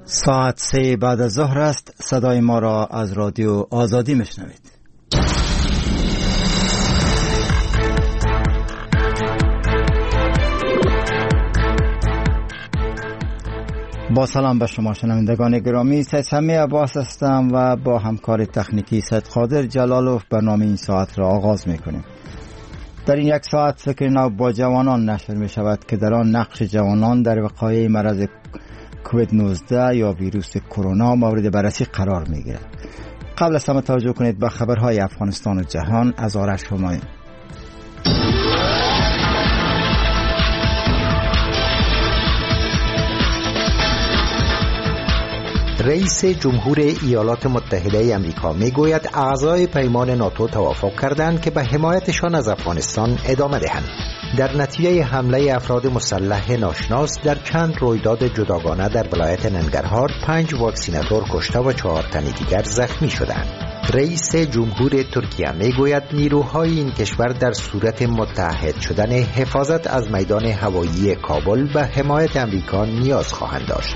ساعت 3 بعد از ظهر است. صدای ما را از رادیو آزادی میشنوید. با سلام به شما شنوندگان گرامی، سید سمی عباس هستم و با همکار تکنیکی سید قادر جلالوف برنامه این ساعت را آغاز میکنیم. در این یک ساعت فکر نو با جوانان نشر می شود که در آن نقش جوانان در وقایع مرض کووید 19 یا ویروس کرونا مورد بررسی قرار می گیرد. قبل از همه توجه کنید به خبرهای افغانستان و جهان از آرش همایون. رئیس جمهور ایالات متحده آمریکا میگوید اعضای پیمان ناتو توافق کردند که به حمایتشان از افغانستان ادامه دهند. در نتیجه حمله افراد مسلح ناشناس در چند رویداد جداگانه در ولایت ننگرهار 5 واکسیناتور کشته و 4 تن دیگر زخمی شدند. رئیس جمهور ترکیه میگوید نیروهای این کشور در صورت متحد شدن حفاظت از میدان هوایی کابل به حمایت آمریکا نیاز خواهند داشت.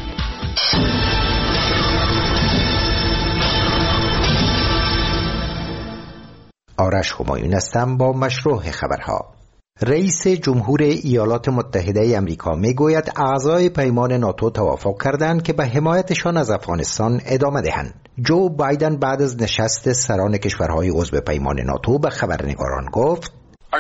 آرش همایون هستم با مشروع خبرها. رئیس جمهور ایالات متحده آمریکا میگوید اعضای پیمان ناتو توافق کردند که به حمایتشان از افغانستان ادامه دهند. جو بایدن بعد از نشست سران کشورهای عضو پیمان ناتو به خبرنگاران گفت: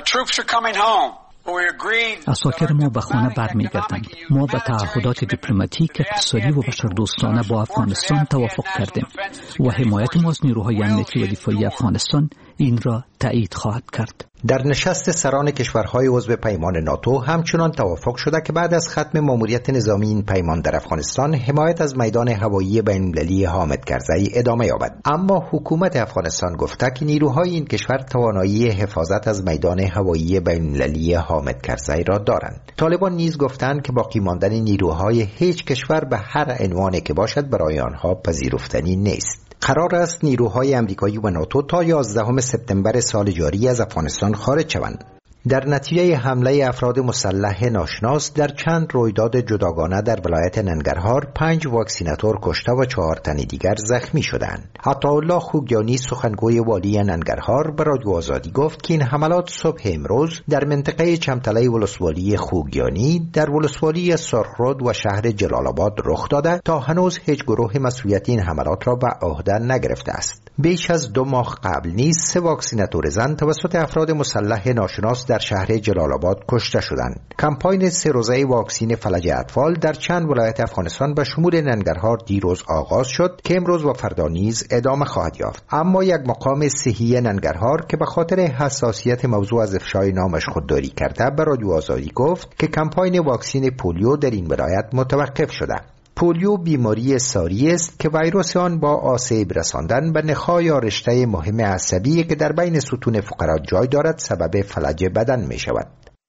اساکر ما به خانه برمیگردند. ما به تعهدات دیپلماتیک، اقتصادی و بشردوستانه با افغانستان توافق کردیم و حمایت ما از نیروهای امنیتی و دفاعی افغانستان این را تایید خواهد کرد. در نشست سران کشورهای عضو پیمان ناتو همچنان توافق شده که بعد از ختم ماموریت نظامی این پیمان در افغانستان حمایت از میدان هوایی بین‌المللی حامد کرزی ادامه یابد. اما حکومت افغانستان گفته که نیروهای این کشور توانایی حفاظت از میدان هوایی بین‌المللی حامد کرزی را دارند. طالبان نیز گفتند که باقی ماندن نیروهای هیچ کشور به هر عنوانی که باشد برای آنها پذیرفتنی نیست. قرار است نیروهای آمریکایی و ناتو تا 11 سپتامبر سال جاری از افغانستان خارج شوند. در نتیجه حمله افراد مسلح ناشناس در چند رویداد جداگانه در ولایت ننگرهار 5 واکسیناتور کشته و 4 تن دیگر زخمی شدند. عطاالله خوگیانی سخنگوی والی ننگرهار به رادیو آزادی گفت که این حملات صبح امروز در منطقه چمتله ولسوالی خوگیانی در ولسوالی سرخرود و شهر جلال آباد رخ داده تا هنوز هیچ گروه مسئولیت این حملات را به عهده نگرفته است. بیش از 2 ماه قبل نیز 3 واکسیناتور زن توسط افراد مسلح ناشناس در شهر جلال آباد کشته شدند. کمپاین 3 روزه واکسین فلج اطفال در چند ولایت افغانستان به شمول ننگرهار دیروز آغاز شد که امروز و فردا نیز ادامه خواهد یافت. اما یک مقام صحی ننگرهار که به خاطر حساسیت موضوع از افشای نامش خودداری کرده به رادیو آزادی گفت که کمپاین واکسین پولیو در این ولایت متوقف شده. پولیو بیماری ساری است که ویروس آن با آسیب رساندن به نخاع یا رشته مهم عصبی که در بین ستون فقرات جای دارد سبب فلج بدن می شود.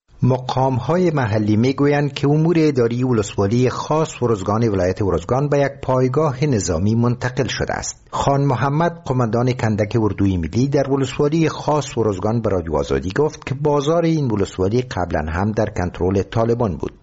مقام‌های محلی میگویند که امور اداری ولسوالی خاص ورزگان ولایت ورزگان به یک پایگاه نظامی منتقل شده است. خان محمد قماندان کندک اردوی ملی در ولسوالی خاص ورزگان به رادیو آزادی گفت که بازار این ولسوالی قبلا هم در کنترل طالبان بود.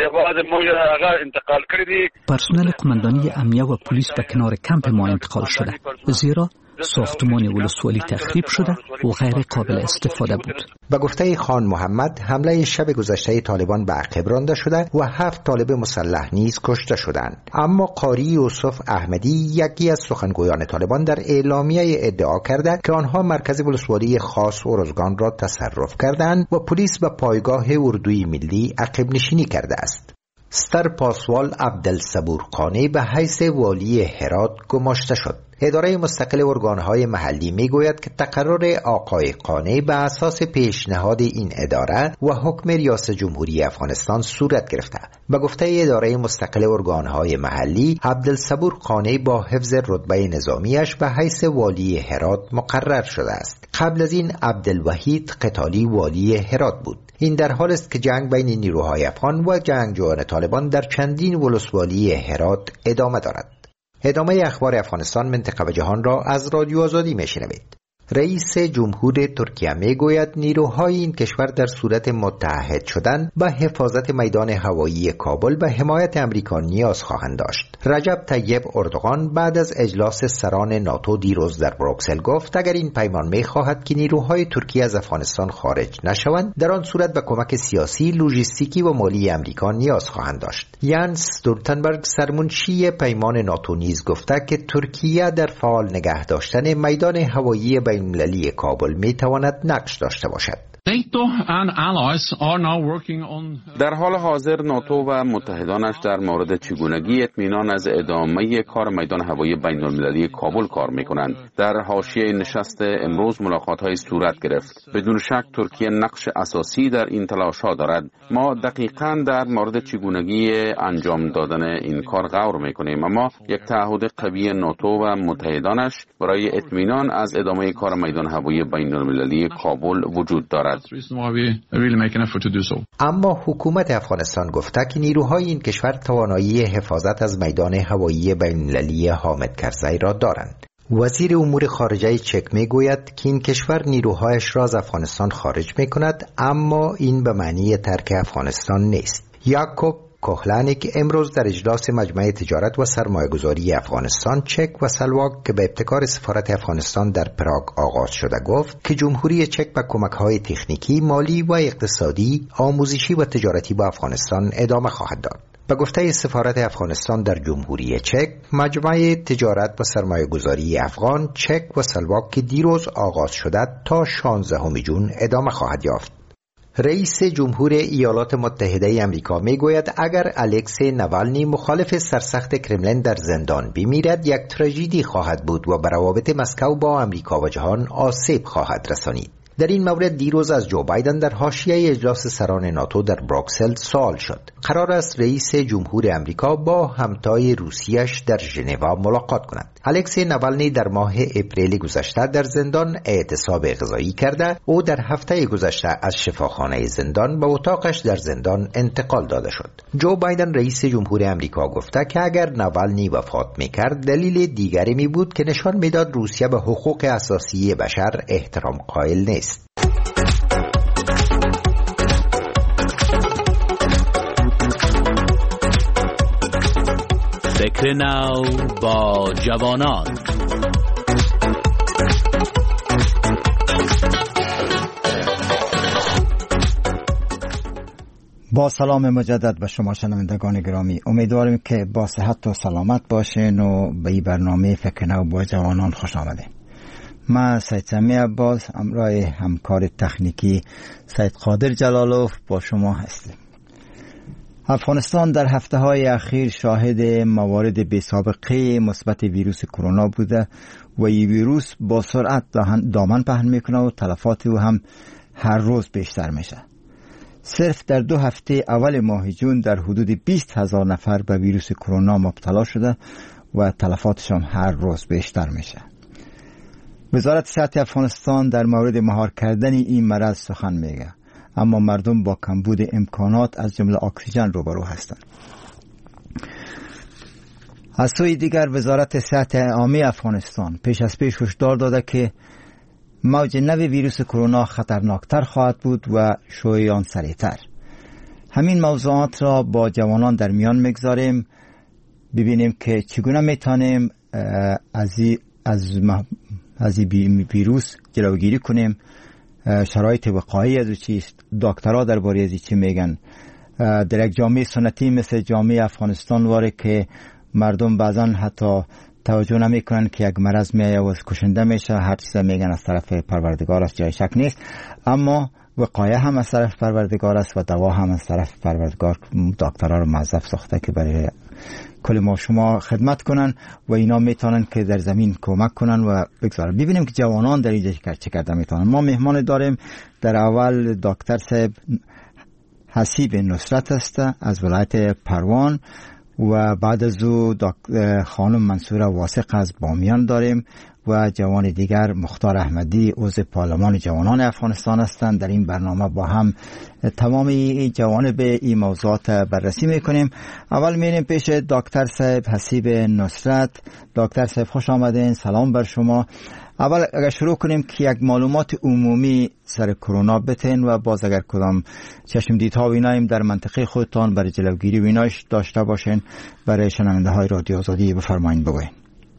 پرسنل قماندانی امنیه و پلیس به کنار کمپ ما انتقال شده، زیرا ساختمان ولسوالی تخریب شده و غیر قابل استفاده بود. به گفته خان محمد حمله شب گذشته طالبان به عقب رانده شده و 7 طالب مسلح نیز کشته شدند. اما قاری یوسف احمدی یکی از سخنگویان طالبان در اعلامیه ادعا کرده که آنها مرکز ولسوالی خاص اورزگان را تصرف کردند و پلیس به پایگاه اردوی ملی عقب نشینی کرده است. ستر پاسوال عبدالصبور قانی به حیث والی هرات گماشته شد. اداره مستقل ارگانهای محلی میگوید که تقرر آقای قانی به اساس پیشنهاد این اداره و حکم ریاست جمهوری افغانستان صورت گرفته. به گفته اداره مستقل ارگانهای محلی، عبدالصبور قانی با حفظ رتبه نظامیش به حیث والی هرات مقرر شده است. قبل از این عبدالوحید قتالی والی هرات بود. این در حال است که جنگ بین نیروهای افغان و جنگجویان طالبان در چندین ولسوالی هرات ادامه دارد. ادامه اخبار افغانستان، منطقه و جهان را از رادیو آزادی میشنوید. رئیس جمهور ترکیه میگوید نیروهای این کشور در صورت متحد شدن به حفاظت میدان هوایی کابل و حمایت امریکا نیاز خواهند داشت. رجب طیب اردوغان بعد از اجلاس سران ناتو دیروز در بروکسل گفت اگر این پیمان میخواهد که نیروهای ترکیه از افغانستان خارج نشوند، در آن صورت به کمک سیاسی، لوجستیکی و مالی امریکا نیاز خواهند داشت. یانس استولتنبرگ سرمنشی پیمان ناتو نیز گفته که ترکیه در فعال نگه داشتن میدان هوایی بین‌المللی کابل میتواند نقش داشته باشد. در حال حاضر ناتو و متحدانش در مورد چگونگی اطمینان از ادامه کار میدان هوایی بین‌المللی کابل کار می‌کنند. در حاشیه نشست امروز ملاقات‌های صورت گرفت. بدون شک ترکیه نقش اساسی در این تلاش‌ها دارد. ما دقیقاً در مورد چگونگی انجام دادن این کار غور می‌کنیم، اما یک تعهد قوی ناتو و متحدانش برای اطمینان از ادامه کار میدان هوایی بین‌المللی کابل وجود دارد. اما حکومت افغانستان گفته که نیروهای این کشور توانایی حفاظت از میدان هوایی بین‌المللی حامد کرزی را دارند. وزیر امور خارجه چک میگوید که این کشور نیروهایش را از افغانستان خارج میکند، اما این به معنی ترک افغانستان نیست. یعقوب کوهلانیک امروز در اجلاس مجمع تجارت و سرمایه‌گذاری افغانستان، چک و سلواک که به ابتکار سفارت افغانستان در پراگ آغاز شده گفت که جمهوری چک به کمک‌های تکنیکی، مالی و اقتصادی، آموزشی و تجارتی با افغانستان ادامه خواهد داد. به گفته سفارت افغانستان در جمهوری چک، مجمع تجارت و سرمایه‌گذاری افغان، چک و سلواک که دیروز آغاز شده تا 16 جون ادامه خواهد یافت. رئیس جمهور ایالات متحده آمریکا میگوید اگر الکسی نوالنی مخالف سرسخت کرملین در زندان بمیرد، یک تراژدی خواهد بود و به روابط مسکو با آمریکا و جهان آسیب خواهد رسانید. در این مورد دیروز از جو بایدن در حاشیه اجلاس سران ناتو در بروکسل سوال شد. قرار است رئیس جمهور آمریکا با همتای روسیه‌اش در ژنو ملاقات کند. الکسی نوالنی در ماه اپریل گذشته در زندان اعتصاب غذایی کرده. او در هفته گذشته از شفاخانه زندان به اتاقش در زندان انتقال داده شد. جو بایدن رئیس جمهور آمریکا گفته که اگر نوالنی وفات می‌کرد، دلیل دیگری می بود که نشان میداد روسیه به حقوق اساسی بشر احترام قائل نیست. فکر نو با جوانان. با سلام مجدد به شما شنوندگان گرامی، امیدواریم که با صحت و سلامت باشین و به این برنامه فکر نو با جوانان خوش آمدین. من سید سمی عباس همراه همکار تکنیکی سید قادر جلالوف با شما هستیم. افغانستان در هفته‌های اخیر شاهد موارد بی سابقه مثبت ویروس کرونا بوده و این ویروس با سرعت دامن پهن میکنه و تلفات او هم هر روز بیشتر میشه. صرف در 2 هفته اول ماه جون در حدود 20,000 نفر به ویروس کرونا مبتلا شده و تلفاتش هم هر روز بیشتر میشه. وزارت صحت افغانستان در مورد مهار کردن این مرض سخن میگه، اما مردم با کمبود امکانات از جمله اکسیژن روبرو هستند. از سوی دیگر وزارت صحت عامه افغانستان پیش از پیش هشدار داده که موج نو ویروس کرونا خطرناکتر خواهد بود و شیوع آن سریعتر. همین موضوعات را با جوانان در میان میگذاریم، ببینیم که چگونه میتونیم از این ویروس جلوگیری کنیم، شرایط وقایعی از چیست، دکترها درباره از چی میگن. در یک جامعه سنتی مثل جامعه افغانستان واره که مردم بعضا حتی توجه نمیکنن که یک مرض میایه و کشنده میشه، هر چیز میگن از طرف پروردگار است، جای شک نیست، اما وقایع هم از طرف پروردگار است و دوا هم از طرف پروردگار. دکترها رو موظف ساخته که برای کل ما شما خدمت کنن و اینا میتونن که در زمین کمک کنن و بگذارن. ببینیم که جوانان در اینجا چه کرده میتونن. ما مهمان داریم. در اول دکتر صاحب حسیب نصرت است از ولایت پروان و بعد از او خانم منصوره واسق از بامیان داریم و جوان دیگر مختار احمدی عضو پارلمان جوانان افغانستان هستند. در این برنامه با هم تمام جوانب این موضوعات بررسی میکنیم. اول میریم پیش دکتر صاحب حسیب نصرت. دکتر صاحب خوش آمدین، سلام بر شما. اول اگر شروع کنیم که یک معلومات عمومی سر کرونا بتین و باز اگر کدام چشم دیدها و اینایم در منطقه خودتان برای جلوگیری و ایناش داشته باشین برای شنونده های رادیو آزادی بفرمایید بگوین.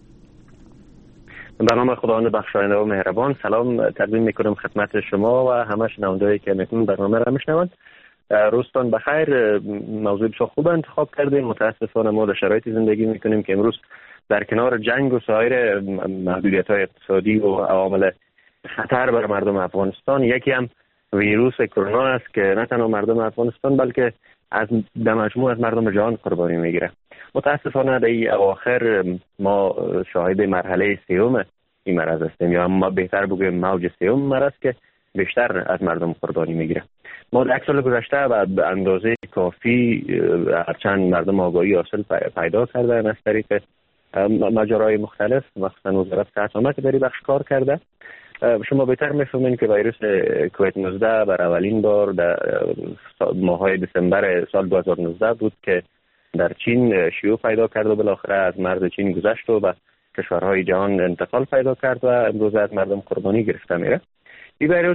به نام خداوند بخشاینده و مهربان سلام تقدیم میکنم خدمت شما و همه شنوندهایی که میتونن برنامه را میشنوند. روزتان بخیر. موضوع بسیار خوب انتخاب کردیم. متاسفانه ما در شرایطی زندگی میکنیم که امروز در کنار جنگ و سایر محدودیت‌های اقتصادی و عوامل خطر بر مردم افغانستان، یکی هم ویروس کرونا است که نه تنها مردم افغانستان بلکه در مجموع از مردم جهان قربانی میگیره. متاسفانه در این اواخر ما شاهد مرحله سوم این مرض هستیم، یا ما بهتر بگویم موج سوم مرض که بیشتر از مردم قربانی میگیره. ما در سال گذشته و به اندازه کافی هرچند مردم آگاهی حاصل پیدا کردن از طریق مجارای مختلف، مخصوصا وزارت صحت عامه که در این بخش کار کرده. شما بهتر میفهمین که ویروس کووید 19 بر اولین بار در ماهای دسامبر سال 2019 بود که در چین شیوع پیدا کرد و بالاخره از مرز چین گذشت و به کشورهای جهان انتقال پیدا کرد و امروز از مردم قربانی گرفته میره. این ویروس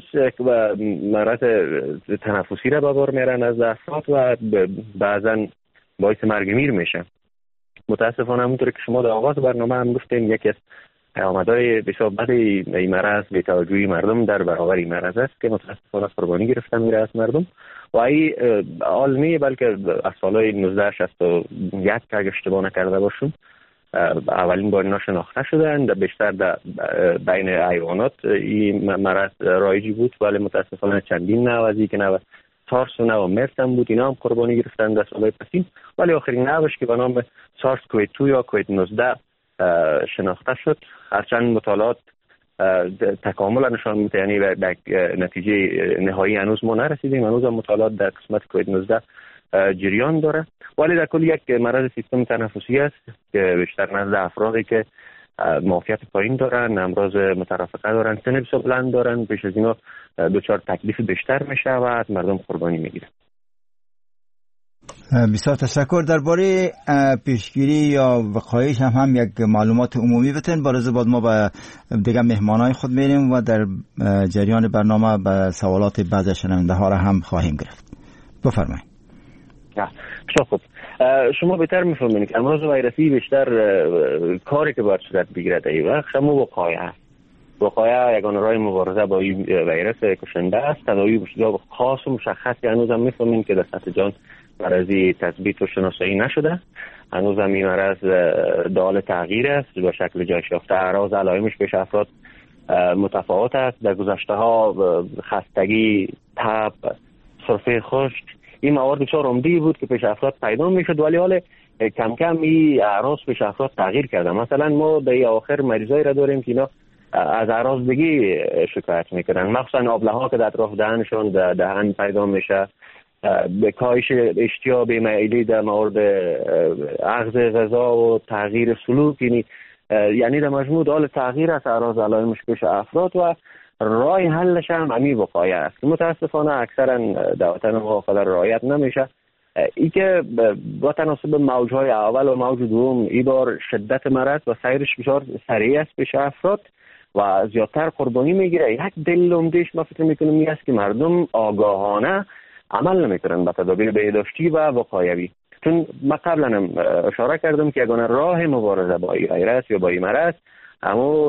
مرض تنفسی را به بار میاره از افراد و بعضا باعث مرگ میر میشه. متاسفانه همونطور که شما در آغاز برنامه هم گفتیم، یکی از پیامدهای بسیار بد این مرض بی‌توجهی مردم در برابر این مرض است که متاسفانه قربانی گرفته میره از مردم و این حال نیه، بلکه از سالهای 1961 که اگه اشتباه نکرده باشم اولین بار اینا شناخته شدن. بیشتر در بین حیوانات این مرض رایجی بود، ولی متاسفانه چندین نوع از این که نوع سارس و نوع مرس هم بود، اینا هم قربانی گرفتن در سالهای پسین، ولی آخرین نوعش که به نام سارس کووید 2 یا کووید 19 شناخته شد. هرچند مطالعات تکامل نشان میده، یعنی به نتیجه نهایی هنوز ما نرسیدیم، هنوز هم مطالعات در قسمت کووید 19 جریان داره، ولی در کل یک مرض سیستم تنفسی است که بیشتر نزد افرادی که معافیت پایین دارن، امراض مترافقه دارن، سن بسیار بلند دارن، پیش از اینا دچار تکلیف بیشتر میشه و از مردم قربانی میگیره. بسیار تشکر. درباره پیشگیری یا وقایعش هم یک معلومات عمومی بتین، باز بعد ما به دیگه مهمانای خود میریم و در جریان برنامه به سوالات بعضی شنونده ها را هم خواهیم گرفت. بفرمایید. بسیار خوب. شما بهتر میفهمید که امراض ویروسی بیشتر کاری که باید صورت بگیره در این وقت شما وقایع است. وقایع یگانه راه مبارزه با این ویروس کشنده است. تداوی بسیار خاص و مشخصی هنوز هم میفهمید که در سطح جهان مرضی تثبیت و شناسایی نشده. هنوز هم این مرض در حال تغییر است، با شکل جهش یافته. اعراض علائمش پیش افراد متفاوت است. در گذشته ها خستگی، تب، سرفه خشک، این موارد بسیار عمدی بود که پیش افراد پیدا میشد، ولی حال کم کم این اعراض پیش افراد تغییر کرده. مثلا ما در این آخر مریضایی را داریم که اینا از اعراضگی شکایت میکنن، مخصوصا آبله که در اطراف دهنشون دهن پیدا میشه، به کاهش اشتیاق میلی در مورد اخذ غذا و تغییر سلوک، یعنی در مجموع حال تغییر از اعراض علائمش پیش افراد و راه حلش هم همین وقایع است که متاسفانه اکثرا در وطن ما رعایت نمیشه. ای که با تناسب موجهای اول و موج دوم این بار شدت مرض و سیرش بسیار سریع است پیش افراد و زیادتر قربانی میگیره. یک دل‌لمده‌اش ما فکر میکنم این است که مردم آگاهانه عمل نمیکنن به تدابیر بهداشتی و وقایوی. چون من قبلا هم اشاره کردم که یگانه راه مبارزه با این ویروس یا با این مرض اما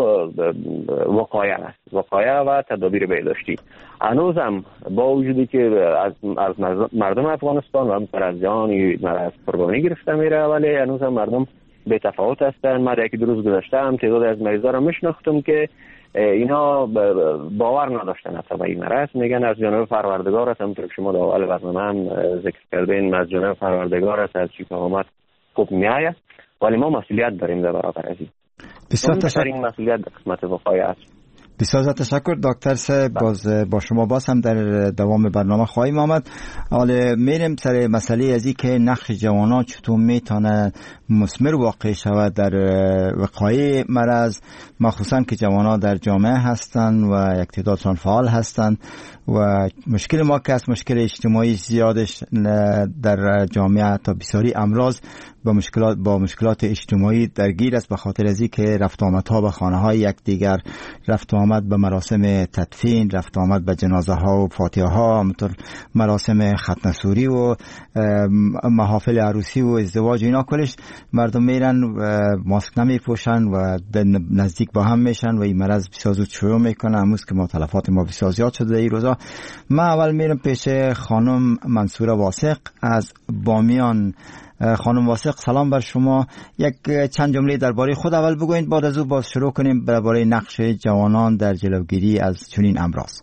وقایع است، وقایع و تدابیر بهداشتی. هنوز هم با وجودی که از مردم افغانستان و هم از جهان مرض قربانی گرفته میره، ولی هنوز هم مردم به تفاوت هستن. من یکی دو روز گذشته هم تعداد از مریضا رو میشناختم که اینا باور نداشتن حتی به این مرض، میگن از جانب پروردگار است. همونطور که شما در اول برنامه هم ذکر کردین، از جانب پروردگار است، از چیز آمد خوب میآید، ولی ما مسئولیت داریم در برابر از این. بسیار تشکر. مسئولیت در قسمت وقایع است. بسیار تشکر دکتر صاحب. باز با شما باز هم در دوام برنامه خواهیم آمد. حالا میریم سر مسئله ازی که نقش جوانان چطور میتونه مثمر واقع شود در وقایع مرض، مخصوصا که جوانان در جامعه هستند و یک تعدادشان فعال هستند و مشکل ما که از مشکل اجتماعی زیادش در جامعه تا بسیاری امراض با مشکلات اجتماعی درگیر است، به خاطر از اینکه رفت آمدها به خانه های یکدیگر، رفت آمد به مراسم تدفین، رفت آمد به جنازه ها و فاتحه ها، همونطور مراسم ختنه سوری و محافل عروسی و ازدواج، اینا کلش مردم میرن ماسک نمیپوشن و نزدیک با هم میشن و این مرض بسیار زود شروع میکنه. امروز که ما تلفات ما بسیار زیاد شده این روزا. ما اول میرم پیش خانم منصوره واثق از بامیان. خانم واثق سلام بر شما. یک چند جمله درباره خود اول بگوین، بعد از او باز شروع کنیم درباره نقش جوانان در جلوگیری از چنین امراض.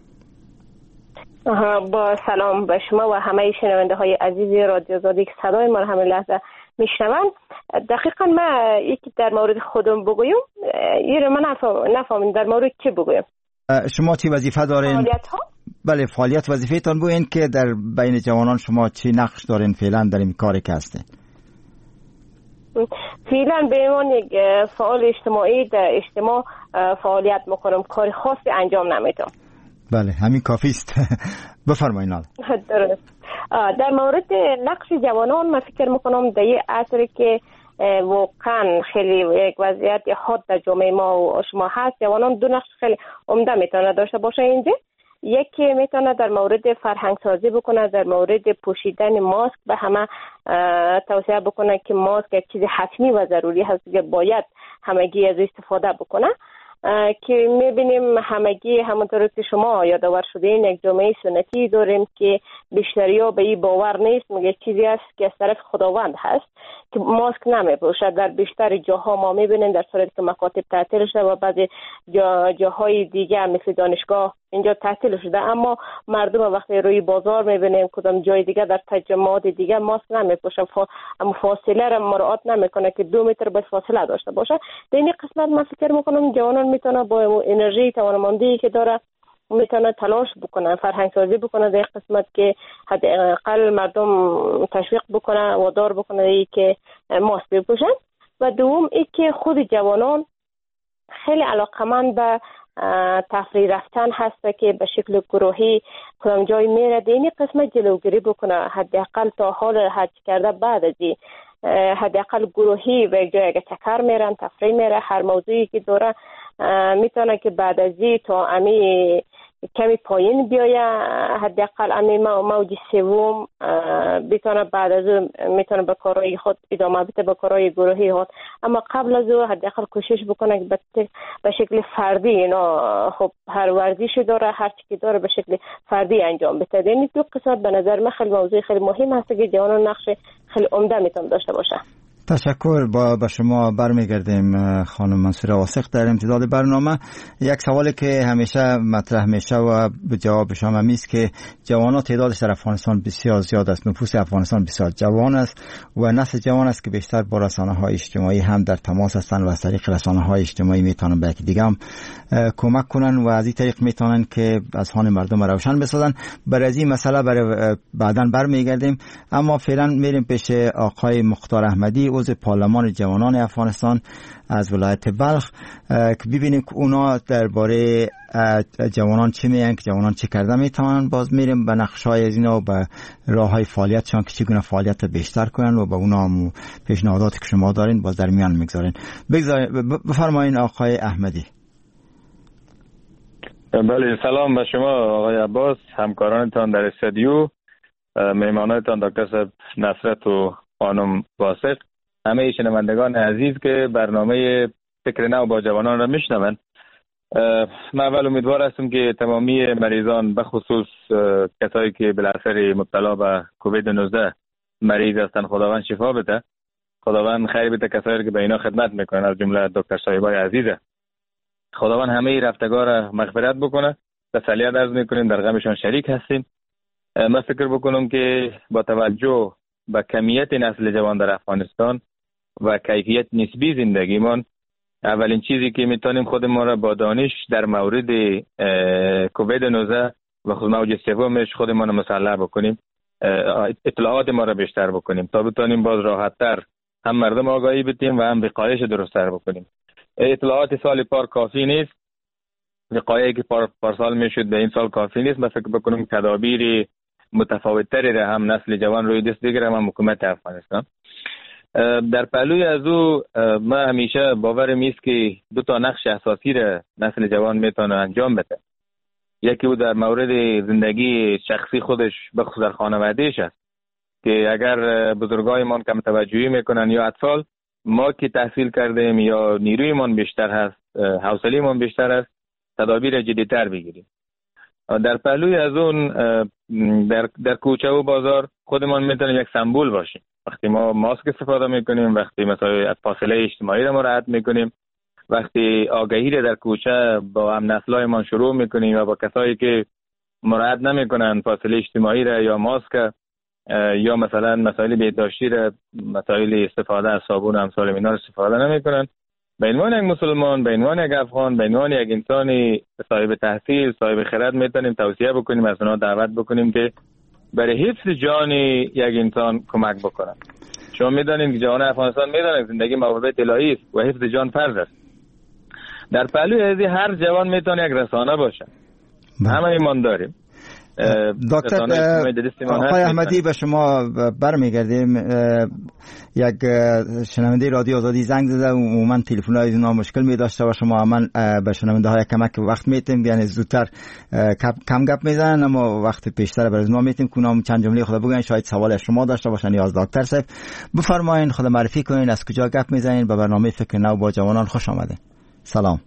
با سلام به شما و همه شنونده های عزیز رادیو آزادی که صدای ما همین لحظه میشنوند. دقیقا من یکی در مورد خودم بگویم، این من نفهمید در مورد چی بگویم. شما چی وظیفه دارین؟ فعالیت ها؟ بله، فعالیت وظیفه تان بگوین که در بین جوانان شما چی نقش دارین فعلا در این کاری که هستین. فعلا به عنوان یک فعال اجتماعی در اجتماع فعالیت میکنم، کار خاصی انجام نمیدم. بله، همین کافی است. بفرمایید. درست. در مورد نقش جوانان من فکر میکنم در این عصری که واقعا خیلی یک وضعیت حاد در جامعه ما و شما هست، جوانان دو نقش خیلی عمده میتونه داشته باشه اینجا. یکی میتونه در مورد فرهنگ سازی بکنه، در مورد پوشیدن ماسک به همه توصیه بکنه که ماسک یک چیز حتمی و ضروری هست که باید همگی از استفاده بکنه. که میبینیم همگی همونطور که شما یادآور شدین یک جامعه سنتی داریم که بیشتری ها به این باور نیست، میگه چیزی است که از طرف خداوند هست که ماسک نمیپوشد. در بیشتر جاها ما میبینیم در صورتی که مکاتب تعطیل شده و بعضی جاهای دیگه مثل دانشگاه اینجا تعطیل شده، اما مردم وقتی روی بازار میبینیم کدام جای دیگه در تجمعات دیگه ماسک نمیپوشن، اما فاصله را مراعات نمیکنه که 2 متر باید فاصله داشته باشه. در این قسمت من فکر میکنم جوانان میتونه با انرژی توانمندی که داره میتونه تلاش بکنه، فرهنگ سازی بکنه در قسمت که حداقل مردم تشویق بکنه و دار بکنه ای که ماسک بپوشن. و دوم ای که خود جوانان خیلی علاقمند به تفریح رفتن هسته که به شکل گروهی کدام جای میره در این قسمت جلوگیری بکنه، حداقل تا حال حج کرده بعد از این حداقل گروهی و یک جای اگه چکر میرن تفریح میره، هر موضوعی که داره میتونه که بعد از این تا امی کمی پایین بیایه، حداقل امی موج سوم بتونه بعد از اون میتونه به کارهای خود ادامه بده، به کارهای گروهی خود. اما قبل از اون حداقل کوشش بکنه که به شکل فردی اینا خب هر ورزشی داره، هر چیزی داره به شکل فردی انجام بده. یعنی دو قسمت به نظر من خیلی موضوع خیلی مهم هست که جوانان نقش خیلی عمده میتونه داشته باشه. تشکر. با شما برمیگردیم خانم منصوره واثق در امتداد برنامه. یک سوالی که همیشه مطرح میشه و به جواب شما میست که جوانان تعدادش در افغانستان بسیار زیاد است، نفوس افغانستان بسیار جوان است و نسل جوان است که بیشتر با رسانه‌های اجتماعی هم در تماس هستند و از طریق رسانه‌های اجتماعی میتونن به دیگه هم کمک کنن و از این طریق میتونن که اذهان مردم روشن بسازن. برای این مسئله برای بعداً برمیگردیم، اما فعلا میریم پیش آقای مختار احمدی، عضو پارلمان جوانان افغانستان از ولایت بلخ، که ببینیم که اونا درباره جوانان چی میگن، که جوانان چی کرده میتونن. باز میریم به نقش‌های از اینا و به راه‌های فعالیتشان که چگونه فعالیت بیشتر کنن و به اونا هم پیشنهاداتی که شما دارین باز در میان میگذارین. بفرمایین آقای احمدی. بله، سلام به شما آقای عباس، همکارانتان در استودیو، مهمانانتان دکتر صاحب نصرت و خانم واثق، همه شنوندگان عزیز که برنامه فکر نو با جوانان را میشنوند. من اول امیدوار هستم که تمامی مریضان به خصوص کسایی که بالاخره مبتلا به کووید 19 مریض هستند خداوند شفا بده، خداوند خیر بده کسایی که به اینا خدمت میکنن از جمله دکتر صاحبای عزیزه. خداوند همه رفتگار را مغفرت بکنه. تسلیت عرض میکنیم، در غمشان شریک هستیم. من فکر بکنم که با توجه به کمیت نسل جوان در افغانستان و کیفیت نسبی زندگیمان، اولین چیزی که میتونیم خود ما را با دانش در مورد کووید 19 و خود موج سومش خودمان مسلح بکنیم، اطلاعات ما را بیشتر بکنیم تا بتونیم باز راحت‌تر هم مردم آگاهی بدیم و هم وقایش درست‌تر بکنیم. اطلاعات سال پار کافی نیست، وقایعی که پارسال میشد به این سال کافی نیست. من فکر بکنم تدابیر متفاوت‌تری را هم نسل جوان روی دست بگیره، هم حکومت افغانستان. در پهلوی از او ما همیشه باورم است که دو تا نقش اساسی را نسل جوان میتونه انجام بده. یکی او در مورد زندگی شخصی خودش بخصوص در خانوادهش است که اگر بزرگایمان کم توجهی میکنن یا اطفال، ما که تحصیل کردیم یا نیرویمان بیشتر هست، حوصله‌مان بیشتر است، تدابیر جدی‌تر بگیریم. در پهلوی از اون در کوچه و بازار خودمان میتونیم یک سمبل باشیم. وقتی ما ماسک استفاده میکنیم، وقتی مثلا فاصله اجتماعی را مراعات میکنیم، وقتی آگاهی را در کوچه با هم نسلایمان شروع میکنیم و با کسایی که مراعات نمیکنن فاصله اجتماعی را یا ماسک یا مثلا مسائل بهداشتی را، مسائل استفاده از صابون و امثال اینا استفاده نمیکنن، به عنوان یک مسلمان، به عنوان یک افغان، به عنوان یک انسان صاحب تحصیل، صاحب خرد میتونیم توصیه بکنیم، از اونا دعوت بکنیم که برای حفظ جان یک انسان کمک بکنن. شما میدانید که جوان افغانستان میدانند زندگی محبوبیت الهی است و حفظ جان فرض است. در پهلوی ازی هر جوان میتونه یک رسانه باشه. همه ایمان داریم. دکتر آقای احمدی به شما برمیگردیم. یک شنونده رادیو آزادی زنگ زده و عموما تلفن‌های اینا مشکل می داشته و شما من به شنونده های کمک وقت میتیم، یعنی زودتر کم گپ میزنن اما وقت بیشتر برای اونا میتیم که اونا چند جمله خود بگن، شاید سوال شما داشته باشن یا از دکتر صاحب. بفرمایید، خود معرفی کنین، از کجا گپ میزنین، به برنامه فکر نو با جوانان خوش آمده. سلام.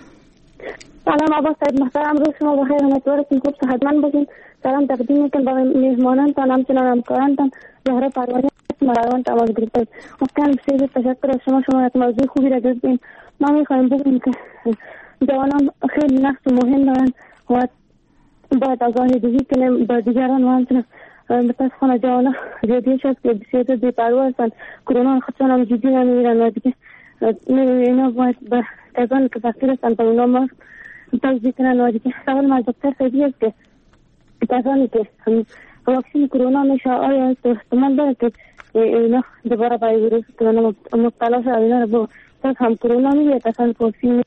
سلام عباس صاحب محترم، روز شما بخیر، امیدوارم خوب صحتمند باشین. سلام تقدیم میکنم به میهمانانتان، همچنان همکارانتان. زهره پروانی مراوان تماس گرفتید. ممکن بسیار تشکر از شما را موضوع خوبی را گفتین. ما میخوایم بگیم که جوانان خیلی نقش مهم دارن و باید آگاهی دهی کنیم به دیگران و همچنان متاسفانه جوانان زیادیش است که بسیار بی‌پروا هستند. کرونا خودشان هم جدی نمیگیرن و دیگه اینا باید به کسانی که فقیر هستند به اونا ما توضیح کنن. و دیگه سوال من دکتر صاحبی است که کسانی که واکسین کرونا میشه آیا احتمال داره که اینا دوباره به ویروس کرونا مبتلا شد، اینا رو باز هم کرونا میگیرد اصلا واکسین؟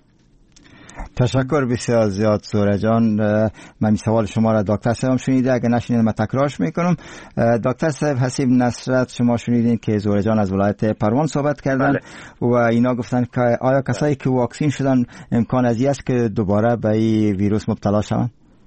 تشکر بسیار زیاد زهره جان. من سوال شما را دکتر صاحب شنیده، اگه نشنیدین من تکرارش میکنم. دکتر صاحب حسیب نصرت، شما شنیدین که زهره جان از ولایت پروان صحبت کردن و اینا گفتن که آیا کسایی که واکسین شدن امکان ازی است که دوباره به این ویروس مبتلا شوند؟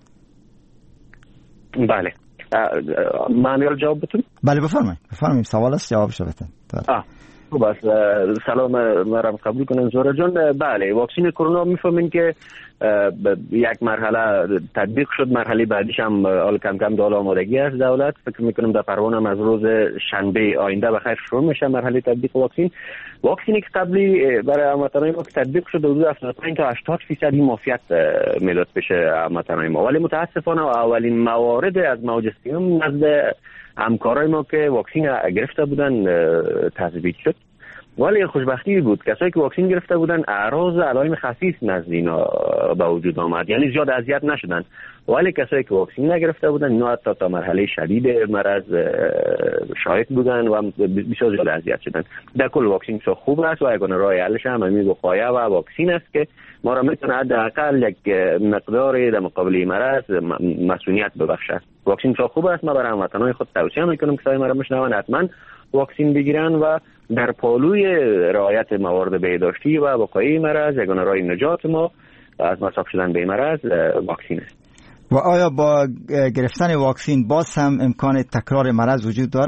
بله. من جواب بتونم؟ بله بفرمایید. سوال است جوابش بدین. خب است. سلام مرام قبول کنن زهره جان. بله، واکسین کرونا میفهمین که یک مرحله تطبیق شد، مرحله بعدیش هم حال کم کم دال آمادگی است دولت. فکر میکنم در پروان هم از روز شنبه آینده بخیر شروع میشه مرحله تطبیق واکسینی که قبلی برای هموطنان ما که تطبیق شد حدود 75 تا 80% معافیت میداد بشه هموطنان ما، ولی متاسفانه اولین موارد از موج سیوم نزد همکارای ما که واکسین گرفته بودن تثبیت شد. ولی خوشبختی بود کسایی که واکسین گرفته بودن اعراض علائم خفیف نزد اینا به وجود آمد، یعنی زیاد اذیت نشدن. ولی کسایی که واکسین نگرفته بودن اینا حتی تا مرحله شدید مرض شاهد بودن و بسیار زیاد اذیت شدن. در کل واکسین بسیار خوب است و یگانه راه حلش هم همین وقایه و واکسین است که ما را میتونه حداقل یک مقداری در مقابل مرض مسئولیت ببخشه. واکسین بسیار خوب است. ما برای هموطنان خود توصیه میکنم که صدای ما را میشنون حتما واکسین بگیرن و در پالوی رعایت موارد بهداشتی و وقایع مرض یگانه راه نجات ما از مصاب شدن به مرض واکسین است. و آیا با گرفتن واکسین باز هم امکان تکرار مرض وجود داره؟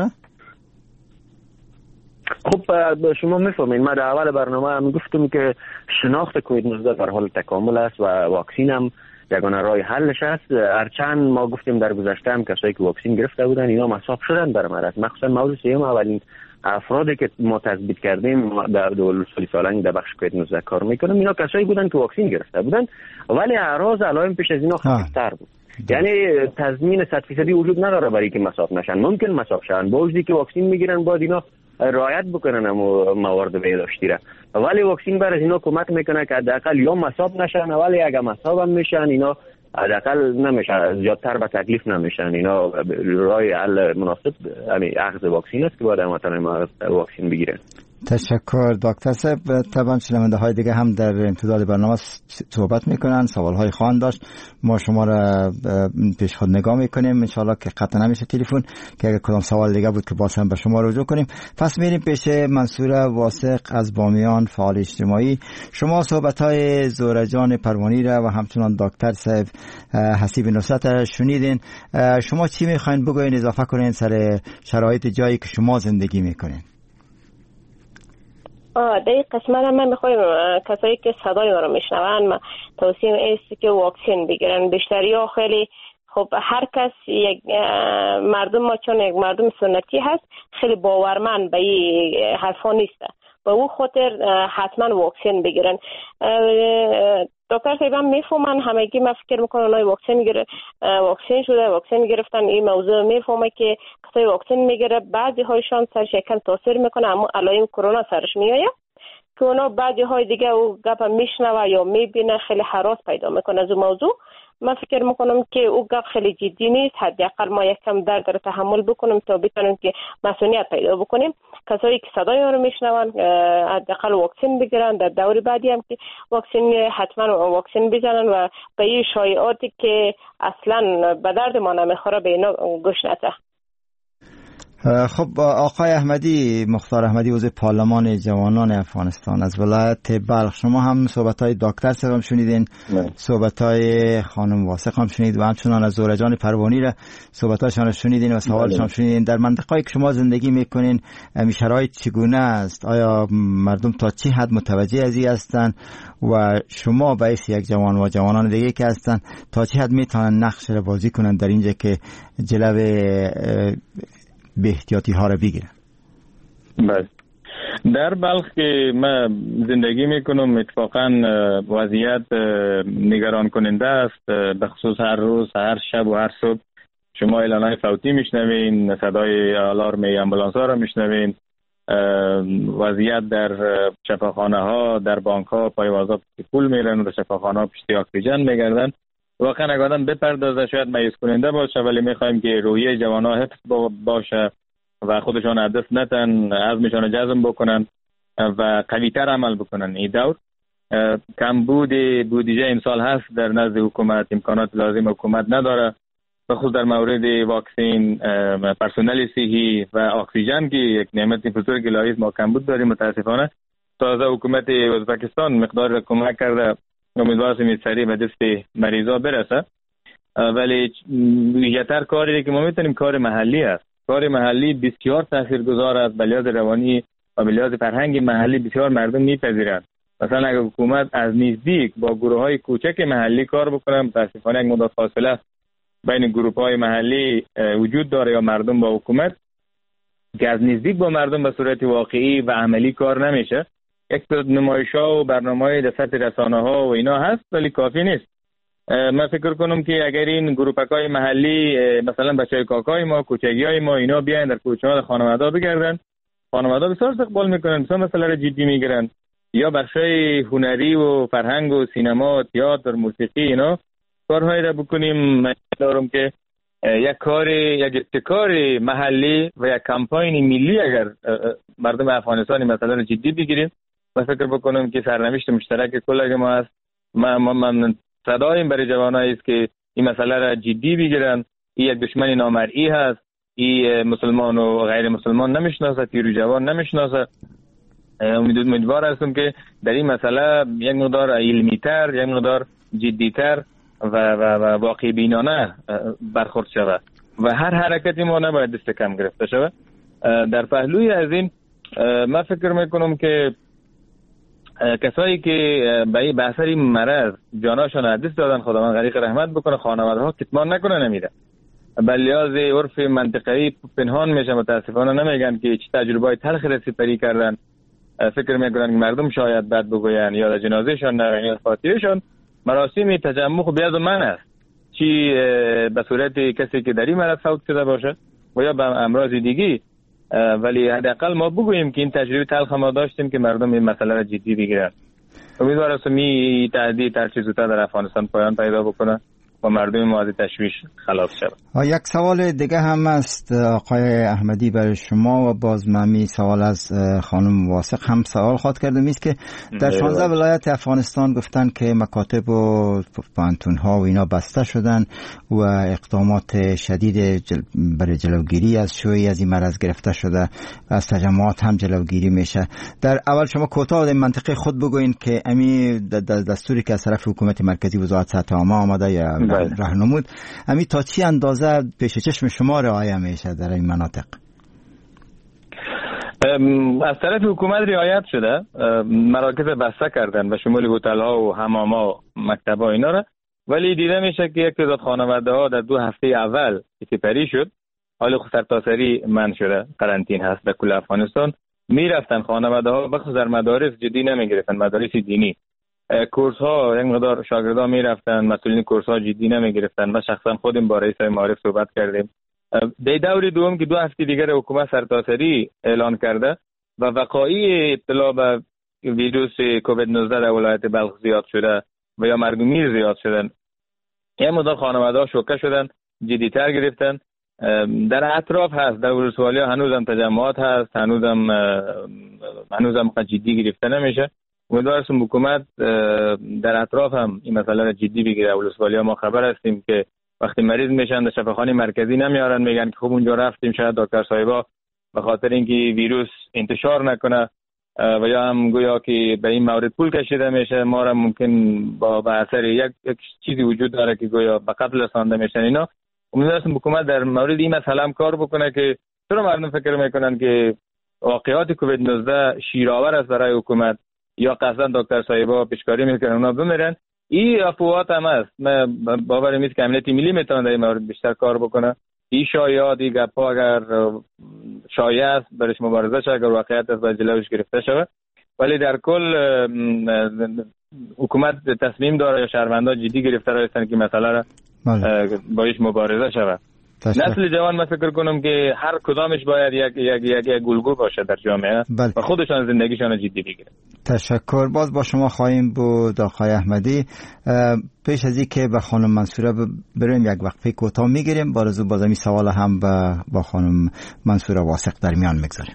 خب شما میفهمین ما در اول برنامه هم گفتم که شناخت کووید 19 در حال تکامل است و واکسین هم یگانه راه حلش است. هرچند ما گفتیم در گذشته هم کسایی که واکسین گرفته بودن اینا مصاب شدن بر مرض، مخصوصا موضوع سیوم اولین افرادی که ما تثبیت کردیم در دولت سالنگ در بخش کووید 19 کار میکنم اینا کسایی بودن که واکسین گرفته بودن ولی اعراض علائم پیش از اینا خفیفتر بود. یعنی تضمین 100% وجود نداره برای که مصاب نشن. ممکن مصاب شن با وجودی که واکسین میگیرن باید اینا رعایت بکنن موارد بهداشتی را، ولی واکسین برای اینا کمک میکنه که حداقل یا مصاب نشن، ولی اگه مصاب هم میشن اینا حداقل نمیشه زیادتر به تکلیف نمیشن. اینا راه حل مناسب همین اخذ واکسین است که باید هموطنان ما واکسین بگیرن. تشکر دکتر صاحب. طبعا شنونده های دیگه هم در امتداد برنامه صحبت میکنن، سوال های خواهند داشت. ما شما را پیش خود نگاه میکنیم، انشاءالله که قطع نمیشه تلفن، که اگر کدام سوال دیگه بود که باز هم به شما رجوع کنیم. پس میریم پیش منصور واثق از بامیان، فعال اجتماعی. شما صحبت های زورجان پروانی را و همچنان دکتر صاحب حسیب نصرت را شنیدین. شما چی میخواین بگوین، اضافه کنین سر شرایط جایی که شما زندگی میکنین؟ در این قسمت هم من میخوایم کسایی که صدای ما رو میشنون توصیه است که واکسن بگیرن. بیشتری ها خیلی خب هر کس یک مردم ما چون یک مردم سنتی هست خیلی باورمند به این حرفا نیست، به او خاطر حتما واکسن بگیرن. دکتر صاحب هم میفهمن، همگی من فکر میکنم اونای واکسن شده، واکسن گرفتن. این موضوع میفهمه که کسای واکسن میگیره بعضی هایشان سرش یکم تاثیر میکنه، اما علائم کرونا سرش میآید که اونا بعضی های دیگه او گپ میشنوه یا میبینه، خیلی هراس پیدا میکنه از اون موضوع. من فکر میکنم که او گپ خیلی جدی نیست، حداقل ما یکم درد رو تحمل بکنیم تا بتونیم که مسئولیت پیدا بکنیم. کسایی که صدای ما رو میشنون حداقل واکسن بگیرن، در دور بعدی هم که واکسن حتما واکسن بزنن و به این شایعاتی که اصلا به درد ما نمیخوره به اینا گوش نده. خب آقای احمدی، مختار احمدی، عضو پارلمان جوانان افغانستان از ولایت بلخ، شما هم صحبت‌های دکتر صاحب هم شنیدین، صحبت‌های خانم واثق هم شنید و همچنان از زورجان پروانی را صحبت‌هاشون شنیدین و سوالش هم شنیدین. در منطقه‌ای که شما زندگی می‌کنین شرایط چگونه است؟ آیا مردم تا چه حد متوجه از این هستند و شما به حیث یک جوان و جوانان دیگه که هستند تا چه حد می‌تونن نقش را بازی کنن در اینجا که جلوه به احتیاطی ها را بگیرن؟ بله، در بلخ که من زندگی میکنم اتفاقا وضعیت نگران کننده است. به خصوص هر روز، هر شب و هر صبح شما اعلانهای صوتی میشنوین، صدای آلارم امبولانس ها را میشنوین، وضعیت در شفاخانه ها، در بانک ها پایوازا پول میرن و در شفاخانه ها پشتی اکسیژن میگردن. واقعا اگر آدم بپردازه شاید مایوس کننده باشه، ولی میخوایم که روحیه جوان‌ها حفظ باشه و خودشان از دست نتن، عزمشان جزم بکنن و قوی‌تر عمل بکنن. این دور کمبود بودجه امسال هست در نزد حکومت، امکانات لازم حکومت نداره، بخصوص در مورد واکسن، پرسنل صحی و اکسیژن که یک نعمت فطور گلایی ما کمبود داریم. متاسفانه تازه حکومت ازبکستان مقدار کمک کرده، امیدوارم سریع به دست مریضا برسه، ولی ویژه‌تر کاری که ما میتونیم کار محلی است. کار محلی بسیار تاثیرگذار است، به لحاظ روانی و به لحاظ فرهنگ محلی بسیار مردم میپذیرند. مثلا اگر حکومت از نزدیک با گروه‌های کوچک محلی کار بکنه، متاسفانه یک مدت فاصله بین گروه‌های محلی وجود داره یا مردم با حکومت که از نزدیک با مردم به صورت واقعی و عملی کار نمیشه. یک نمایش‌ها و برنامه‌های در سطح رسانه‌ها و اینا هست ولی کافی نیست. من فکر کنم که اگر این گروپک‌های محلی مثلا بچه‌های کاکای ما، کوچگیای ما اینا بیاین در کوچه‌ها خانواده‌ها بگردن، خانواده‌ها بسیار استقبال میکنن، بسیار مسئله را جدی میگیرن. یا بخشای هنری و فرهنگ و سینما، تئاتر، موسیقی اینا کارهایی را بکنیم. من دارم که یک ابتکار محلی و یک کمپاین ملی اگر مردم افغانستان مثلا را جدی بگیریم و فکر بکنم که سرنوشت مشترک کل ما است. من صدایم برای جوانایی است که این مسئله را جدی بگیرن. این یک دشمن نامرئی هست، این مسلمان و غیر مسلمان نمیشناسه، پیر و جوان نمیشناسه. امیدوار هستم که در این مسئله یک مقدار علمی‌تر، یک مقدار جدی‌تر و واقع بینانه برخورد شود و هر حرکتی ما نباید دست کم گرفته شود. در پهلوی از این من فکر میکنم که کسایی که به اثر این مرض جاناشون از دست دادن، خداوند غریق رحمت بکنه، خانواده ها کتمان نکنه نمیره، به لحاظ عرف منطقه‌ای پنهان میشه. متاسفانه نمیگن که چه تجربه تلخ را سپری کردن. فکر میکنن که مردم شاید بد بگوین یا در جنازهشان نرن یا خاطرشان. مراسم تجمع خب بیاد من است، چی به صورت کسی که در این مرض فوت شده باشه و یا به امراض دیگی، ولی حداقل ما بگوییم که این تجربه تلخ ما داشتیم که مردم این مسئله را جدی بگیرن. امیدوارم این تهدید هر چه زودتر در افغانستان پایان پیدا بکنه و مردم ما از تشویش خلاص شود. یک سوال دیگه هم است آقای احمدی برای شما و باز من سوال از خانم واسق هم سوال خواهد کردم است که در 16 ولایت افغانستان گفتن که مکاتب و پانتون‌ها و اینا بسته شدن و اقدامات شدید برای جلوگیری از شیوع از این مرض گرفته شده و از تجمعات هم جلوگیری میشه. در اول شما کوتاه در منطقه خود بگوین که امی دستوری که از طرف حکومت مرکزی وزارت صحت عامه آمده یا راهنمود امی تا چی اندازه پیش چشم شما رعایت میشه در این مناطق؟ از طرف حکومت رعایت شده، مراکز بسته کردن و شمول هتل‌ها و حمام‌ها مکتب‌ها اینا را، ولی دیده میشه که یک تعداد خانواده‌ها در 2 هفته اول سپری شد، حال سرتاسری منع شده، قرنطینه هست در کل افغانستان. میرفتن خانواده‌ها بخصوص در مدارس جدی نمیگرفتن، مدارس دینی کورس ها یک مقدار شاگردان میرفتن، مسئولین کورس ها جدی نمیگرفتن. ما شخصا خودم با رئیس معارف صحبت کردیم. در دور دوم که 2 هفته دیگر حکومت سرتاسری اعلان کرده و وقایع ابتلا به ویروس کووید 19 در ولایت بلخ زیاد شده و یا مرگ و میر زیاد شدن، یک مقدار خانواده ها شوکه شدن، جدی تر گرفتن. در اطراف هست، در ولسوالی ها هنوزم تجمعات هست، هنوزم جدی گرفته نمیشه. امیدوارم حکومت در اطراف هم این مسئله را جدی بگیره. ولسوالی ها ما خبر هستیم که وقتی مریض میشن در شفاخانه مرکزی نمیارن، میگن که خب اونجا رفتیم شاید دکتر صاحبا به خاطر اینکه ویروس انتشار نکنه و یا هم گویا که به این مورد پول کشیده میشه، ما را ممکن با اثر یک چیزی وجود داره که گویا به قتل رسانده میشن اینا. امیدوارم حکومت در مورد این مسئله هم کار بکنه که چرا مردم فکر میکنن که واقعات کووید 19 شیرآور است برای حکومت یا قصداً دکتر صاحبا پیشکاری میکنن اونا بمیرن. این افواهات هم است. من باورم نیست که امنیت ملی میتونه در این مورد بیشتر کار بکنه. این شایعات، این گپ‌ها اگر شایع است برایش مبارزه شه، اگر واقعیت است باید جلوش گرفته شود. ولی در کل حکومت تصمیم داره یا شهروندان جدی گرفته هستن که مسئله را باش مبارزه شود. نسل جوان من فکر کنم که هر کدامش باید یک گلگو باشه در جامعه و خودشان زندگیشان جدی بگیرن. تشکر. باز با شما خواهیم بود آقای احمدی. پیش از این که به خانم منصوره بریم یک وقفه کوتاه میگیریم، باز این سوال هم با خانم منصوره واسق در میان میگذاریم.